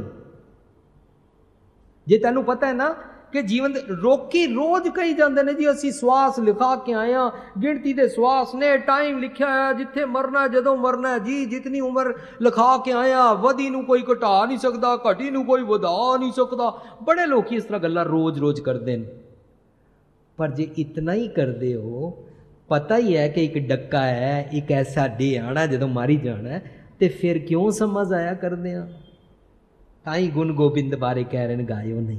जे तैनू पता है ना कि जीवन रोकी रोज कही जाते ने जी असी श्वास लिखा के आए हैं, गिनती के श्वास ने टाइम लिखा है जिथे मरना जदों मरना जी, जितनी उम्र लिखा के आए हैं, वधी नू कोई घटा नहीं सकता, घटी नू कोई वधा नहीं सकता। बड़े लोग इस तरह गल्लां रोज रोज करते हैं। पर जे इतना ही करते हो, पता ही है कि एक डक्का है, एक ऐसा डे आना जदों मारी जाना है, तो फिर क्यों समझ आया करते हैं। ताई गुण गोबिंद बारे कह रहे हैं गायो नहीं।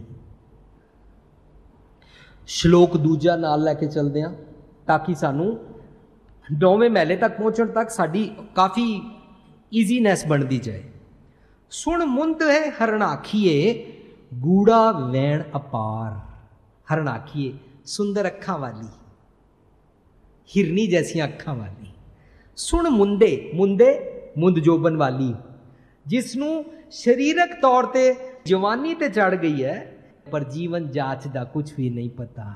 श्लोक दूजा नाल लैके चलते हैं ताकि सानू नौवें महले तक पहुँचने तक साड़ी काफ़ी ईजीनैस बनती जाए। सुन मुंद है हरणाखिए गूढ़ा वैण अपार। हरणाखिए सुंदर अखां वाली, हिरनी जैसी अखां वाली। सुन मुंदे, मुंदे मुंद जोबन वाली, जिसनू शरीरक तौर ते जवानी ते चढ़ गई है पर जीवन जाच दा कुछ भी नहीं पता।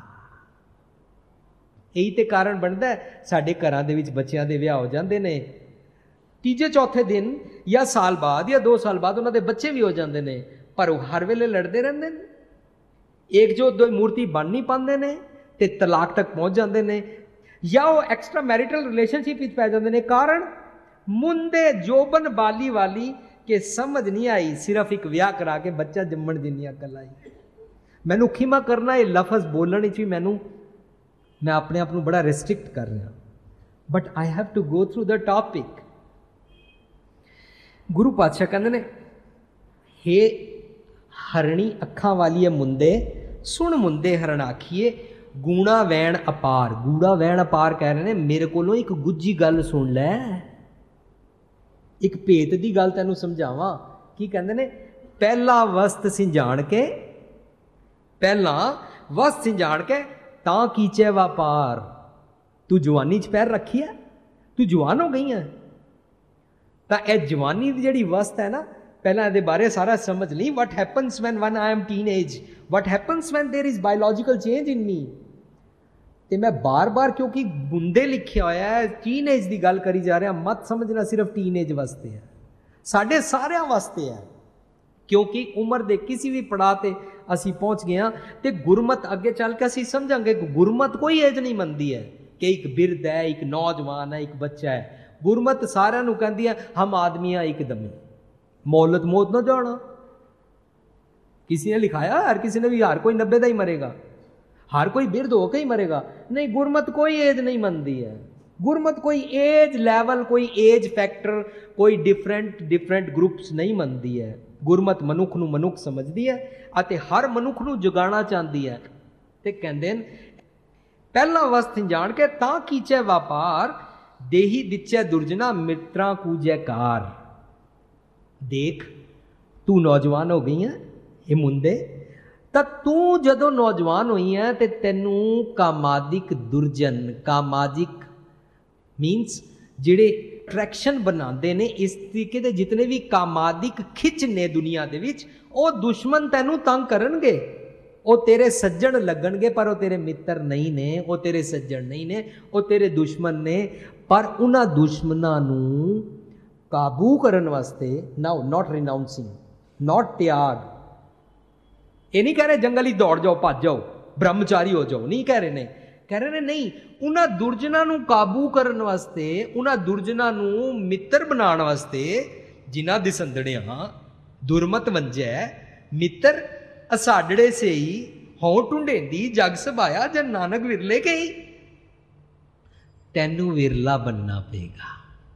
यही ते कारण बनता है साडे घरां दे विच बच्चियां दे विआह हो जांदे ने, तीजे चौथे दिन या साल बाद या दो साल बाद उन्हां दे बच्चे भी हो जांदे ने, पर वो हर वेले लड़ते रहंदे ने। एक जो दो मूर्ति बन नहीं पाते ने ते तलाक तक पहुंच जाते हैं, या वो एक्स्ट्रा मैरिटल रिलेशनशिप विच पै जाते हैं। कारण मुंदे जोबन बाली वाली के समझ नहीं आई, सिर्फ एक विआह करा के बच्चा जम्मण जिन्नी अकल आई। मैनू खिमा करना ये लफज बोलने भी मैनू मैं अपने आप को बड़ा रिस्ट्रिक्ट कर रहा, but I have to go through the topic. Guru Patshah कहते ने, हे हरणी अखां वाली है मुंदे, सुन मुंदे हरणाखिए गूणा वैण अपार। गूढ़ा वैण अपार कह रहे हैं मेरे कोलों एक गुज्जी गल सुन लै, एक भेत की गल तैनू समझावां। की कहते ने, पहला वस्त सिंजाण के, पहला वस्त सिंजाण के तां कीचे व्यापार। तू जवानी च पैर रखी है, तू जवान हो गई है, तो यह जवानी की जिहड़ी वस्त है ना, पहला ये बारे सारा समझ ली। What happens when one I am teen age, what happens when there is biological change in me. तो मैं बार बार क्योंकि बुंदे लिखा होया है, टीन एज की गल करी जा रहा, मत समझना सिर्फ टीन एज वास्ते है, साढ़े सारे वास्ते है। क्योंकि उम्र के किसी भी पड़ाव से असी पहुँच गए हाँ, तो गुरमत अगे चल के असी समझांगे गुरमत कोई एज नहीं मनती है कि एक बिरद है, एक नौजवान है, एक बच्चा है। गुरमत सारिਆਂ ਨੂੰ कहती है हम आदमी हैं एकदम मौलत मौत ना जाना। किसी ने लिखाया हर किसी ने भी हर कोई नब्बे का ही मरेगा, हर कोई बिरद होकर ही मरेगा। नहीं, गुरमत कोई एज नहीं मनती है। गुरमत कोई एज लैवल, कोई एज फैक्टर, कोई डिफरेंट डिफरेंट ग्रुप्स नहीं मनती है। गुरमत मनुख नूं मनुख समझती है अते हर मनुख नूं जगाना चाहती है। ते कहंदे न पहला वस्त जान के तां कीचे व्यापार, देही दिच्चे दुर्जना मित्रां कूजे कार। देख तू नौजवान हो गई है ये मुंदे, तो तू जदों नौजवान हुई है तो तेनू कामादिक दुर्जन, कामादिक मीनस जिहड़े अट्रैक्शन बनाते ने इस तरीके के जितने भी कामादिक खिच ने दुनिया दे विच, वो दुश्मन तेनू तंग करनगे। वो तेरे सज्जन लगणगे पर वो तेरे मित्र नहीं ने, वो तेरे सज्जन नहीं ने, वो तेरे दुश्मन ने। पर उन्हां दुश्मनां नूं काबू करन वास्ते, नाउ नॉट रिनाउंसिंग, नॉट त्याग, ये नहीं कह रहे जंगल ही दौड़ जाओ, भज जाओ, ब्रह्मचारी हो जाओ, नहीं कह रहे ने। कह रहे ने नहीं, उन्हां दुर्जनां नूं काबू करन वास्ते, उन्हां दुर्जनां नूं मित्र बनाउण वास्ते, जिन्हां दे संदड़ियां दुरमत वंजै मित्र असाडड़े से ही हों ढूंढेंदी जग सभाया जन नानक विरले गई। तैनू विरला बनना पेगा।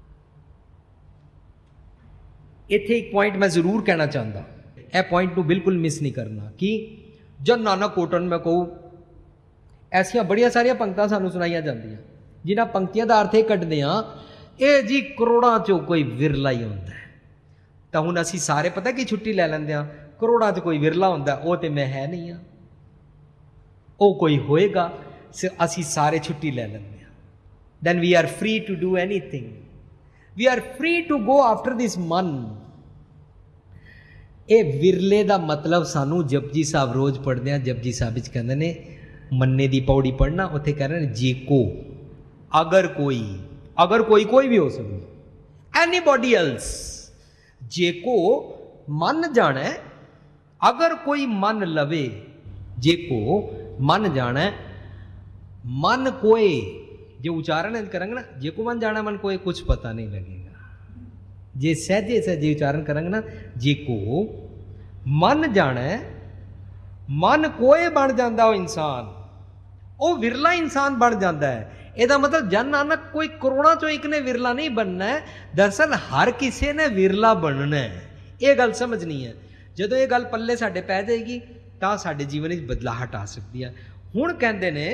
इत्थे एक पॉइंट मैं जरूर कहना चाहता, यह पॉइंट को बिल्कुल मिस नहीं करना कि जन नानक कोटन मैं कहूँ ऐसिया बड़िया सारिया पंक्तां सानू सुनाइया जांदियां, जिन्हां पंक्तियां दा अर्थ कड्ढदे हां ये जी करोड़ां चों कोई विरला ही हुंदा है। तो हुण असीं सारे पता कि छुट्टी लै लैंदे हां, करोड़ां च कोई विरला हुंदा, वो तो मैं है नहीं हाँ, वो कोई होएगा, असीं सारे छुट्टी लै लैंदे हां। Then we are free to do anything, we are free to go after this मन। ਇਹ ਵਿਰਲੇ ਦਾ ਮਤਲਬ ਸਾਨੂੰ ਜਪਜੀ ਸਾਹਿਬ ਰੋਜ਼ ਪੜ੍ਹਦੇ ਹਾਂ। ਜਪਜੀ ਸਾਹਿਬ ਵਿੱਚ ਕਹਿੰਦੇ ਨੇ ਮੰਨੇ ਦੀ ਪੌੜੀ ਪੜ੍ਹਨਾ, ਉੱਥੇ ਕਹਿ ਰਹੇ ਨੇ ਜੇਕੋ, ਅਗਰ ਕੋਈ, ਅਗਰ ਕੋਈ ਕੋਈ ਵੀ ਹੋ ਸਕਦਾ, ਐਨੀਬੋਡੀ ਐਲਸ, ਜੇਕੋ ਮੰਨ ਜਾਣਾ, ਅਗਰ ਕੋਈ ਮੰਨ ਲਵੇ, ਜੇਕੋ ਮੰਨ ਜਾਣਾ, मन कोए, जो उच्चारण करेंगे ना, जे को मन जाना मन कोए, कुछ पता नहीं लगेगा। जे सहजे सहजे उच्चारण करेंगे ना, जे को मन जाना, मन कोए बन जाता वो इंसान, वो विरला इंसान बन जाता है। ਇਹਦਾ मतलब जन नानक कोई करोड़ों चो एक ने विरला नहीं बनना है, दरअसल हर किसी ने विरला बनना है। ये गल समझनी है। ਜਦੋਂ ਇਹ ਗੱਲ ਪੱਲੇ ਸਾਡੇ ਪੈ ਜਾਏਗੀ ਤਾਂ ਸਾਡੇ ਜੀਵਨ ਵਿੱਚ ਬਦਲਾਹਟ ਆ ਸਕਦੀ ਹੈ। ਹੁਣ ਕਹਿੰਦੇ ਨੇ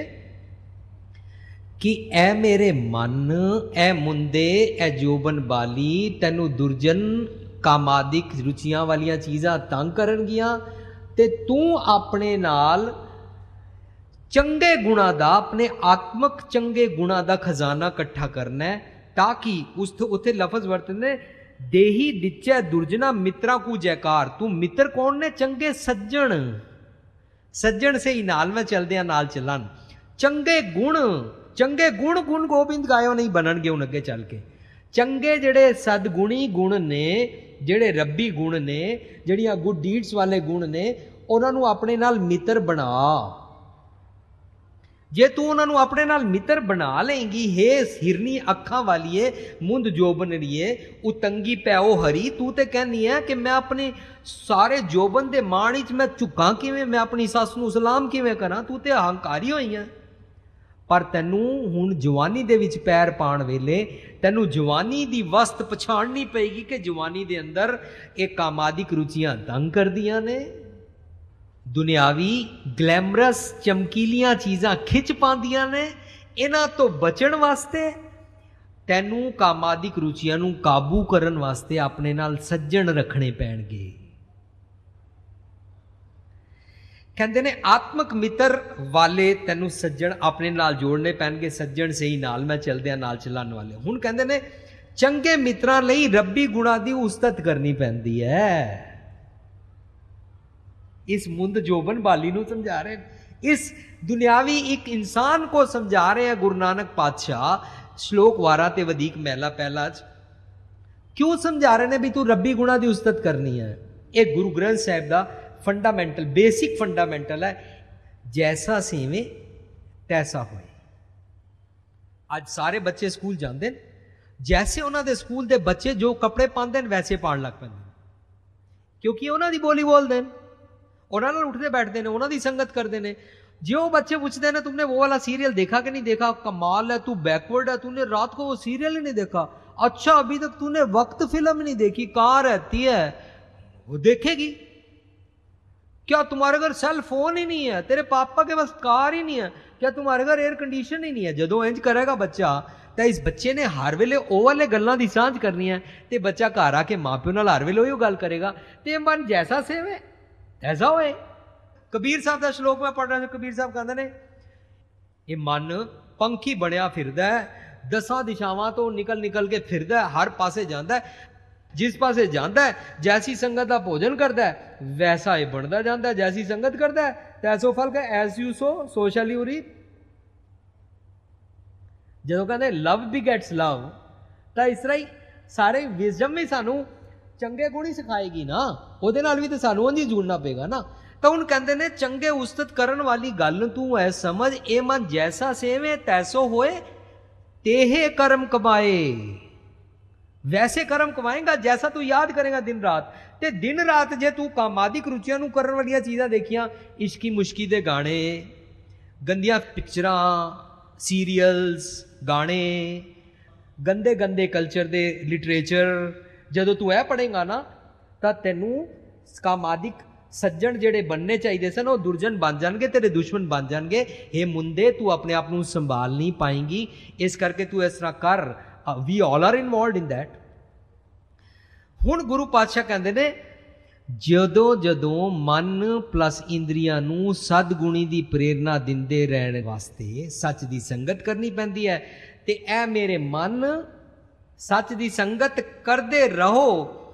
कि ऐ मेरे मन, ऐ मुंदे, ऐ जोबन बाली, तैनू दुर्जन कामादिक रुचियां वालियां चीज़ां तंग करनगियां ते तू अपने नाल चंगे गुणा दा, अपने आत्मक चंगे गुणा दा खजाना इकट्ठा करना है, ताकि उस उत्थे लफज वरतने देही दिच्चै दुर्जना मित्रा को जयकार। तू मित्र कौन ने? चंगे सज्जन, सज्जन से ही नाल में चलदे नाल चलन। चंगे गुण, चंगे गुण, गुण गोबिंद गायो नहीं बननगे हुण अगे चल के। चंगे जिहड़े सदगुणी गुण ने, जिहड़े रब्बी गुण ने, जिहड़ियां गुड डीड्स वाले गुण ने, उन्हां नूं अपने नाल मित्र बना। जे तू उन्हां नूं अपने नाल मित्र बना लेंगी, हे हिरनी अखां वालीए, मुंद जोबनड़िए, उतंगी पैओ हरी, तू ते कहनी है कि मैं अपने सारे जोबन दे माण विच मैं झुकां किवें, मैं अपनी सस नूं सलाम किवें करां, तू ते अहंकारी होई है। पर तैनू हुण जवानी दे विच पैर पाण वेले तैनू जवानी दी वस्त पछाणनी पेगी कि जवानी दे अंदर एक कामादिक रुचियां तंग करदियां ने, दुनियावी ग्लैमरस चमकीलियां चीज़ां खिच पांदियां ने। इन्हां तो बचण वास्ते तैनू कामादिक रुचियां नू काबू करन वास्ते अपने नाल सज्जन रखने पैणगे। कहते ने आत्मक मित्र वाले तैनू सज्जन अपने नाल जोड़ने पैणगे, सज्जन से ही नाल मैं चलदे नाल चलाने वाले। हुण कहते ने चंगे मित्रां लई रब्बी गुणा दी उस्तत करनी पैंदी है। इस मुंद जोबन बाली नू समझा रहे, इस दुनियावी एक इंसान को समझा रहे हैं गुरु नानक पातशाह। श्लोक वारा ते वधीक महला पहला क्यों समझा रहे ने भी तू रब्बी गुणा दी उस्तत करनी है। एक गुरु ग्रंथ साहिब दा फंडामेंटल, बेसिक फंडामेंटल है, जैसा सेवे तैसा होए। आज सारे बच्चे स्कूल जाते हैं, जैसे उन्होंने स्कूल के बच्चे जो कपड़े पाते हैं वैसे पान लग पैंदे, क्योंकि उन्होंने बोली बोलते हैं, उन्होंने उठते बैठते हैं, उन्होंने संगत करते हैं। जो बच्चे पूछते हैं तुमने वो वाला सीरियल देखा कि नहीं देखा, कमाल है, तू बैकवर्ड है, तूने रात को वो सीरियल ही नहीं देखा, अच्छा अभी तक तूने वक्त फिल्म नहीं देखी, कहाँ रहती है, वो देखेगी क्या? तुम्हारे घर सेल फोन ही नहीं है, तेरे पापा के पास कार ही नहीं है, क्या तुम्हारे घर एयर कंडीशन ही नहीं है? जदों इंज करेगा बच्चा तो इस बच्चे ने हर वेले ਉਹ ਵਾਲੇ ਗੱਲਾਂ ਦੀ ਸਾਂਝ ਕਰਨੀ ਹੈ ਤੇ ਬੱਚਾ ਘਰ ਆ ਕੇ ਮਾਪਿਓ ਨਾਲ ਹਰ ਵੇਲੇ ਉਹ ਗੱਲ ਕਰੇਗਾ ਤੇ ਮਨ ਜੈਸਾ ਸੇਵੇ ਐਸਾ ਹੋਏ। ਕਬੀਰ ਸਾਹਿਬ ਦਾ ਸ਼ਲੋਕ ਮੈਂ ਪੜ੍ਹ ਰਿਹਾ ਸੀ। ਕਬੀਰ ਸਾਹਿਬ ਕਹਿੰਦੇ ਨੇ ਇਹ ਮਨ ਪੰਖੀ ਬਣਿਆ ਫਿਰਦਾ ਹੈ, ਦਸਾਂ ਦਿਸ਼ਾਵਾਂ ਤੋਂ ਨਿਕਲ ਨਿਕਲ ਕੇ ਫਿਰਦਾ ਹੈ, ਹਰ ਪਾਸੇ ਜਾਂਦਾ ਹੈ, जिस पासे जाता है, जैसी संगत का भोजन करता है वैसा ही बनता जाता है, जैसी संगत करता है तैसो फल का, as you sow so shall you reap. जो कहते लव भी गैट्स लव, तो इस तरह ही सारे विजडम भी सानू चंगे गुण ही सिखाएगी ना, ਉਹਦੇ ਨਾਲ भी तो सानू उंज ही जुड़ना पेगा ना। तो ਹੁਣ कहते ने चंगे उस्तत करन वाली गल तू ऐ समझ, ए मन जैसा सेवे तैसो होए, तेहे कर्म कमाए। वैसे कर्म कमाएगा जैसा तू याद करेगा दिन रात। ते दिन रात जे तू कामादिक रुचियां नू करन वालियां चीज़ां देखियां, इश्की मुश्की दे गाने, गंदियां पिक्चरां, सीरियल्स, गाने, गंदे गंदे कल्चर दे लिटरेचर, जदों तू ऐ पढ़ेगा ना तां तैनू कामादिक सज्जन जेड़े बनने चाहिए सन वो दुर्जन बन जाएंगे, तेरे दुश्मन बन जाएंगे। हे मुंदे तू अपने आप नू संभाल नहीं पाएंगी, इस करके तू इस तरह कर। We all are involved in that. हुण गुरु पातशाह कहते ने जदों जदों मन प्लस इंद्रियां नू सदगुणी दी प्रेरणा दिंदे रहने वास्ते सच दी संगत करनी पैंदी है। ते ऐ मेरे मन सच दी संगत करदे रहो,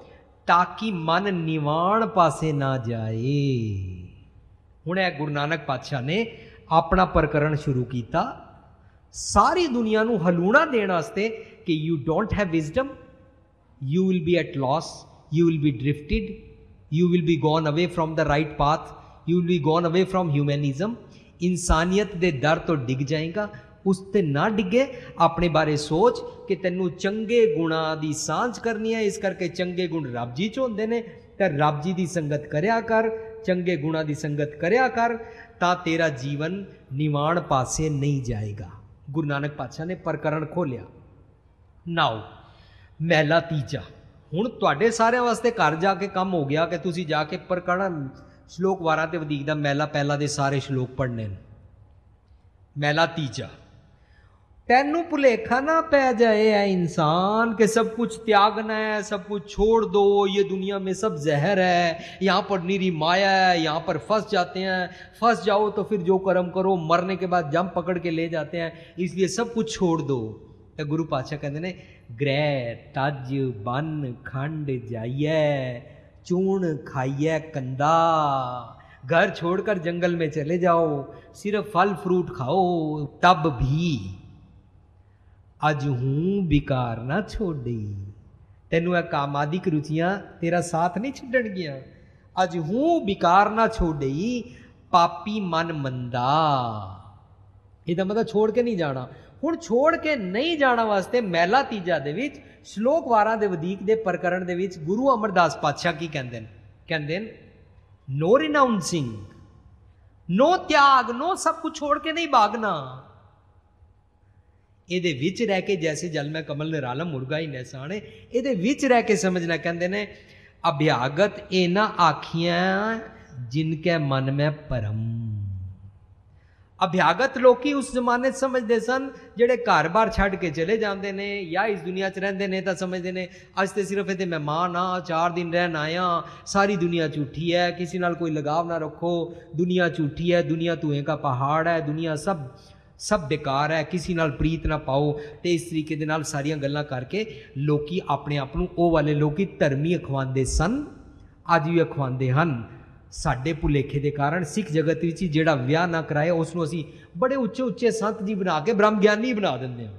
ताकि मन निवाण पासे ना जाए। हुण है गुरु नानक पातशाह ने अपना प्रकरण शुरू किया सारी दुनिया नूं हलूणा देण वास्ते कि you don't have wisdom, you will be at loss, you will be drifted, you will be gone away from the right path, you will be gone away from humanism, इंसानियत दे दर तो डिग जाएगा, उस ते ना डिगे। अपने बारे सोच कि तैनू चंगे गुणा दी सांझ करनी है, इस करके चंगे गुण रब जी च होंदे ने, ते रब जी दी संगत करया कर, चंगे गुणा दी संगत करया कर, तां तेरा जीवन निवाण पासे नहीं जाएगा। गुरु नानक पातशाह ने प्रकरण खोलिया। नाउ महला तीजा, हुण तुहाडे सारिਆਂ वास्ते घर जाके काम हो गया कि तुसीं जाके प्रकरण श्लोक बारह ते वधीक दा महला पहला दे सारे श्लोक पढ़ने। महला तीजा, तैनू भुलेखा ना पै जाए है इंसान कि सब कुछ त्यागना है, सब कुछ छोड़ दो, ये दुनिया में सब जहर है, यहाँ पर निरी माया है, यहाँ पर फंस जाते हैं, फंस जाओ तो फिर जो कर्म करो मरने के बाद जम पकड़ के ले जाते हैं, इसलिए सब कुछ छोड़ दो। तो गुरु पातशाह कहते ने ग्रह तज बन खंड जाइए, चून खाइए कंदा, घर छोड़कर जंगल में चले जाओ, सिर्फ फल फ्रूट खाओ, तब भी अज हूँ बिकार ना छोड़ी। तेनू कामादिक रुचियां तेरा साथ नहीं छड्डण गियां। अज हूँ बिकार ना छोड़ी, पापी मन मंदा। ਇਹਦਾ मतलब छोड़ के नहीं जाना। हुण छोड़ के नहीं जाना वास्ते महला तीजा दे विच श्लोक बारह दे वधीक दे प्रकरण दे विच गुरु अमरदास पातशाह की कहंदे ने, कहंदे ने नो रिनाउंसिंग, नो त्याग, नो सब कुछ छोड़ के नहीं भागना। ਇਹਦੇ ਵਿੱਚ रह के जैसे जल में कमल निरालम मुर्गा ही नैसाने, ਇਹਦੇ ਵਿੱਚ रह के समझना। कहते ने अभ्यागत ए ना आखियां जिनके मन में परम। अभ्यागत लोग उस जमाने समझते सन जेड़े घर बार छड़ के चले जाते हैं या इस दुनिया च रहिंदे ने तां समझते हैं अज तो सिर्फ इहदे मेहमान हाँ, चार दिन रहन आया, सारी दुनिया झूठी है, किसी नाल कोई लगाव ना रखो, दुनिया झूठी है, दुनिया धुएं का पहाड़ है, दुनिया सब सब बेकार है, किसी नाल प्रीत ना पाओ। तो इस तरीके दे नाल सारियां गल्लां करके लोकी अपने आप नूं ओह वाले लोकी धर्मी अखवांदे सन, अज भी अखवांदे हन। साडे भुलेखे के कारण सिख जगत विच जिहड़ा विआह ना कराए उसनूं असीं बड़े उच्चे उच्चे संत जी बना के ब्रह्म ज्ञानी बना दिंदे हां।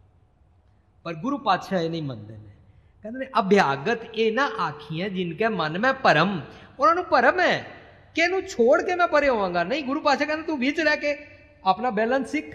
पर गुरु पातशाह ये नहीं मनते ने, कहते ने अभ्यागत ये ना आखियां जिनके मन में भरम। उन्होंने भरम है कि इहनूं छोड़ के मैं परे होवांगा, नहीं। गुरु पातशाह कहते तू विच रह के अपना बैलेंस सीख।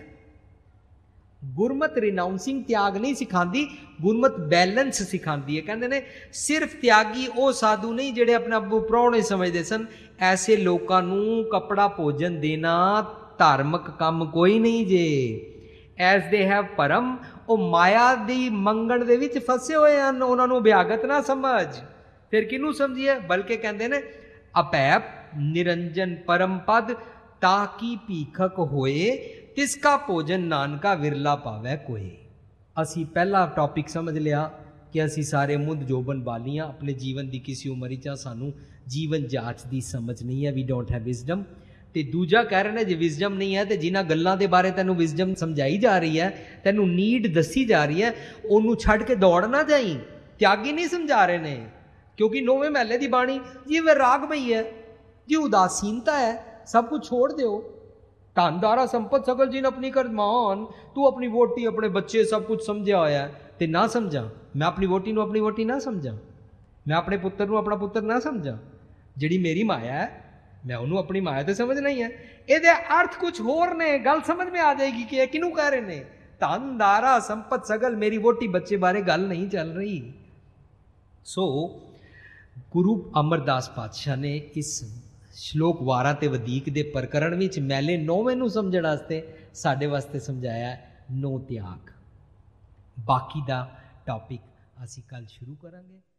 गुरमत रिनाउंसिंग त्याग नहीं सिखाती, गुरमत बैलेंस सिखाती है। कहते ने सिर्फ त्यागी वो साधु नहीं जेड़े अपने आप को प्राहुणे समझते सन, ऐसे लोगों नूं कपड़ा भोजन देना धार्मिक काम कोई नहीं जे। एज दे हैव परम, वो माया दी मंगण दे विच फसे हुए हैं, उन्होंने अभ्यागत ना समझ। फिर किनू समझिए, बल्कि कहते ने अपैप निरंजन परम पद, ताकि भीखक होए तिसका भोजन नानका विरला पावै कोई। असी पहला टॉपिक समझ लिया कि असी सारे मुंद जोबन बालियां, अपने जीवन की किसी उम्र च सानू जीवन जाच की समझ नहीं है, वी डोंट हैव विजडम। तो दूजा कह रहे हैं जे विजडम नहीं है तो जिन्हां गल्लां दे बारे तैनू विजडम समझाई जा रही है, तैनू नीड दसी जा रही है, उन्होंने छड़ के दौड़ ना जाई। त्यागी नहीं समझा रहे ने, क्योंकि नौवें महले की बाणी जी वैराग भई है, जी उदासीनता है, सब कुछ छोड़ दो। धन दारा संपत सकल जिन अपनी कर मान, तू अपनी वोटी अपने बच्चे सब कुछ समझा होया ते ना समझा। मैं अपनी वोटी नूं अपनी वोटी ना समझा, मैं अपने पुत्र नूं अपना पुत्र ना समझा। जिहड़ी मेरी माया है मैं उन्होंने अपनी माया तो समझना ही है। ये अर्थ कुछ होर ने, गल समझ में आ जाएगी कि किनू कह रहे ने। धन दारा संपत सगल, मेरी वोटी बच्चे बारे गल नहीं चल रही। सो गुरु अमरदास पातशाह ने इस श्लोक बारह ते वधीक दे प्रकरण विच मैले नौवें नूं समझण वास्ते साडे वास्ते समझाया नो त्याग। बाकी दा टॉपिक असीं कल शुरू करांगे।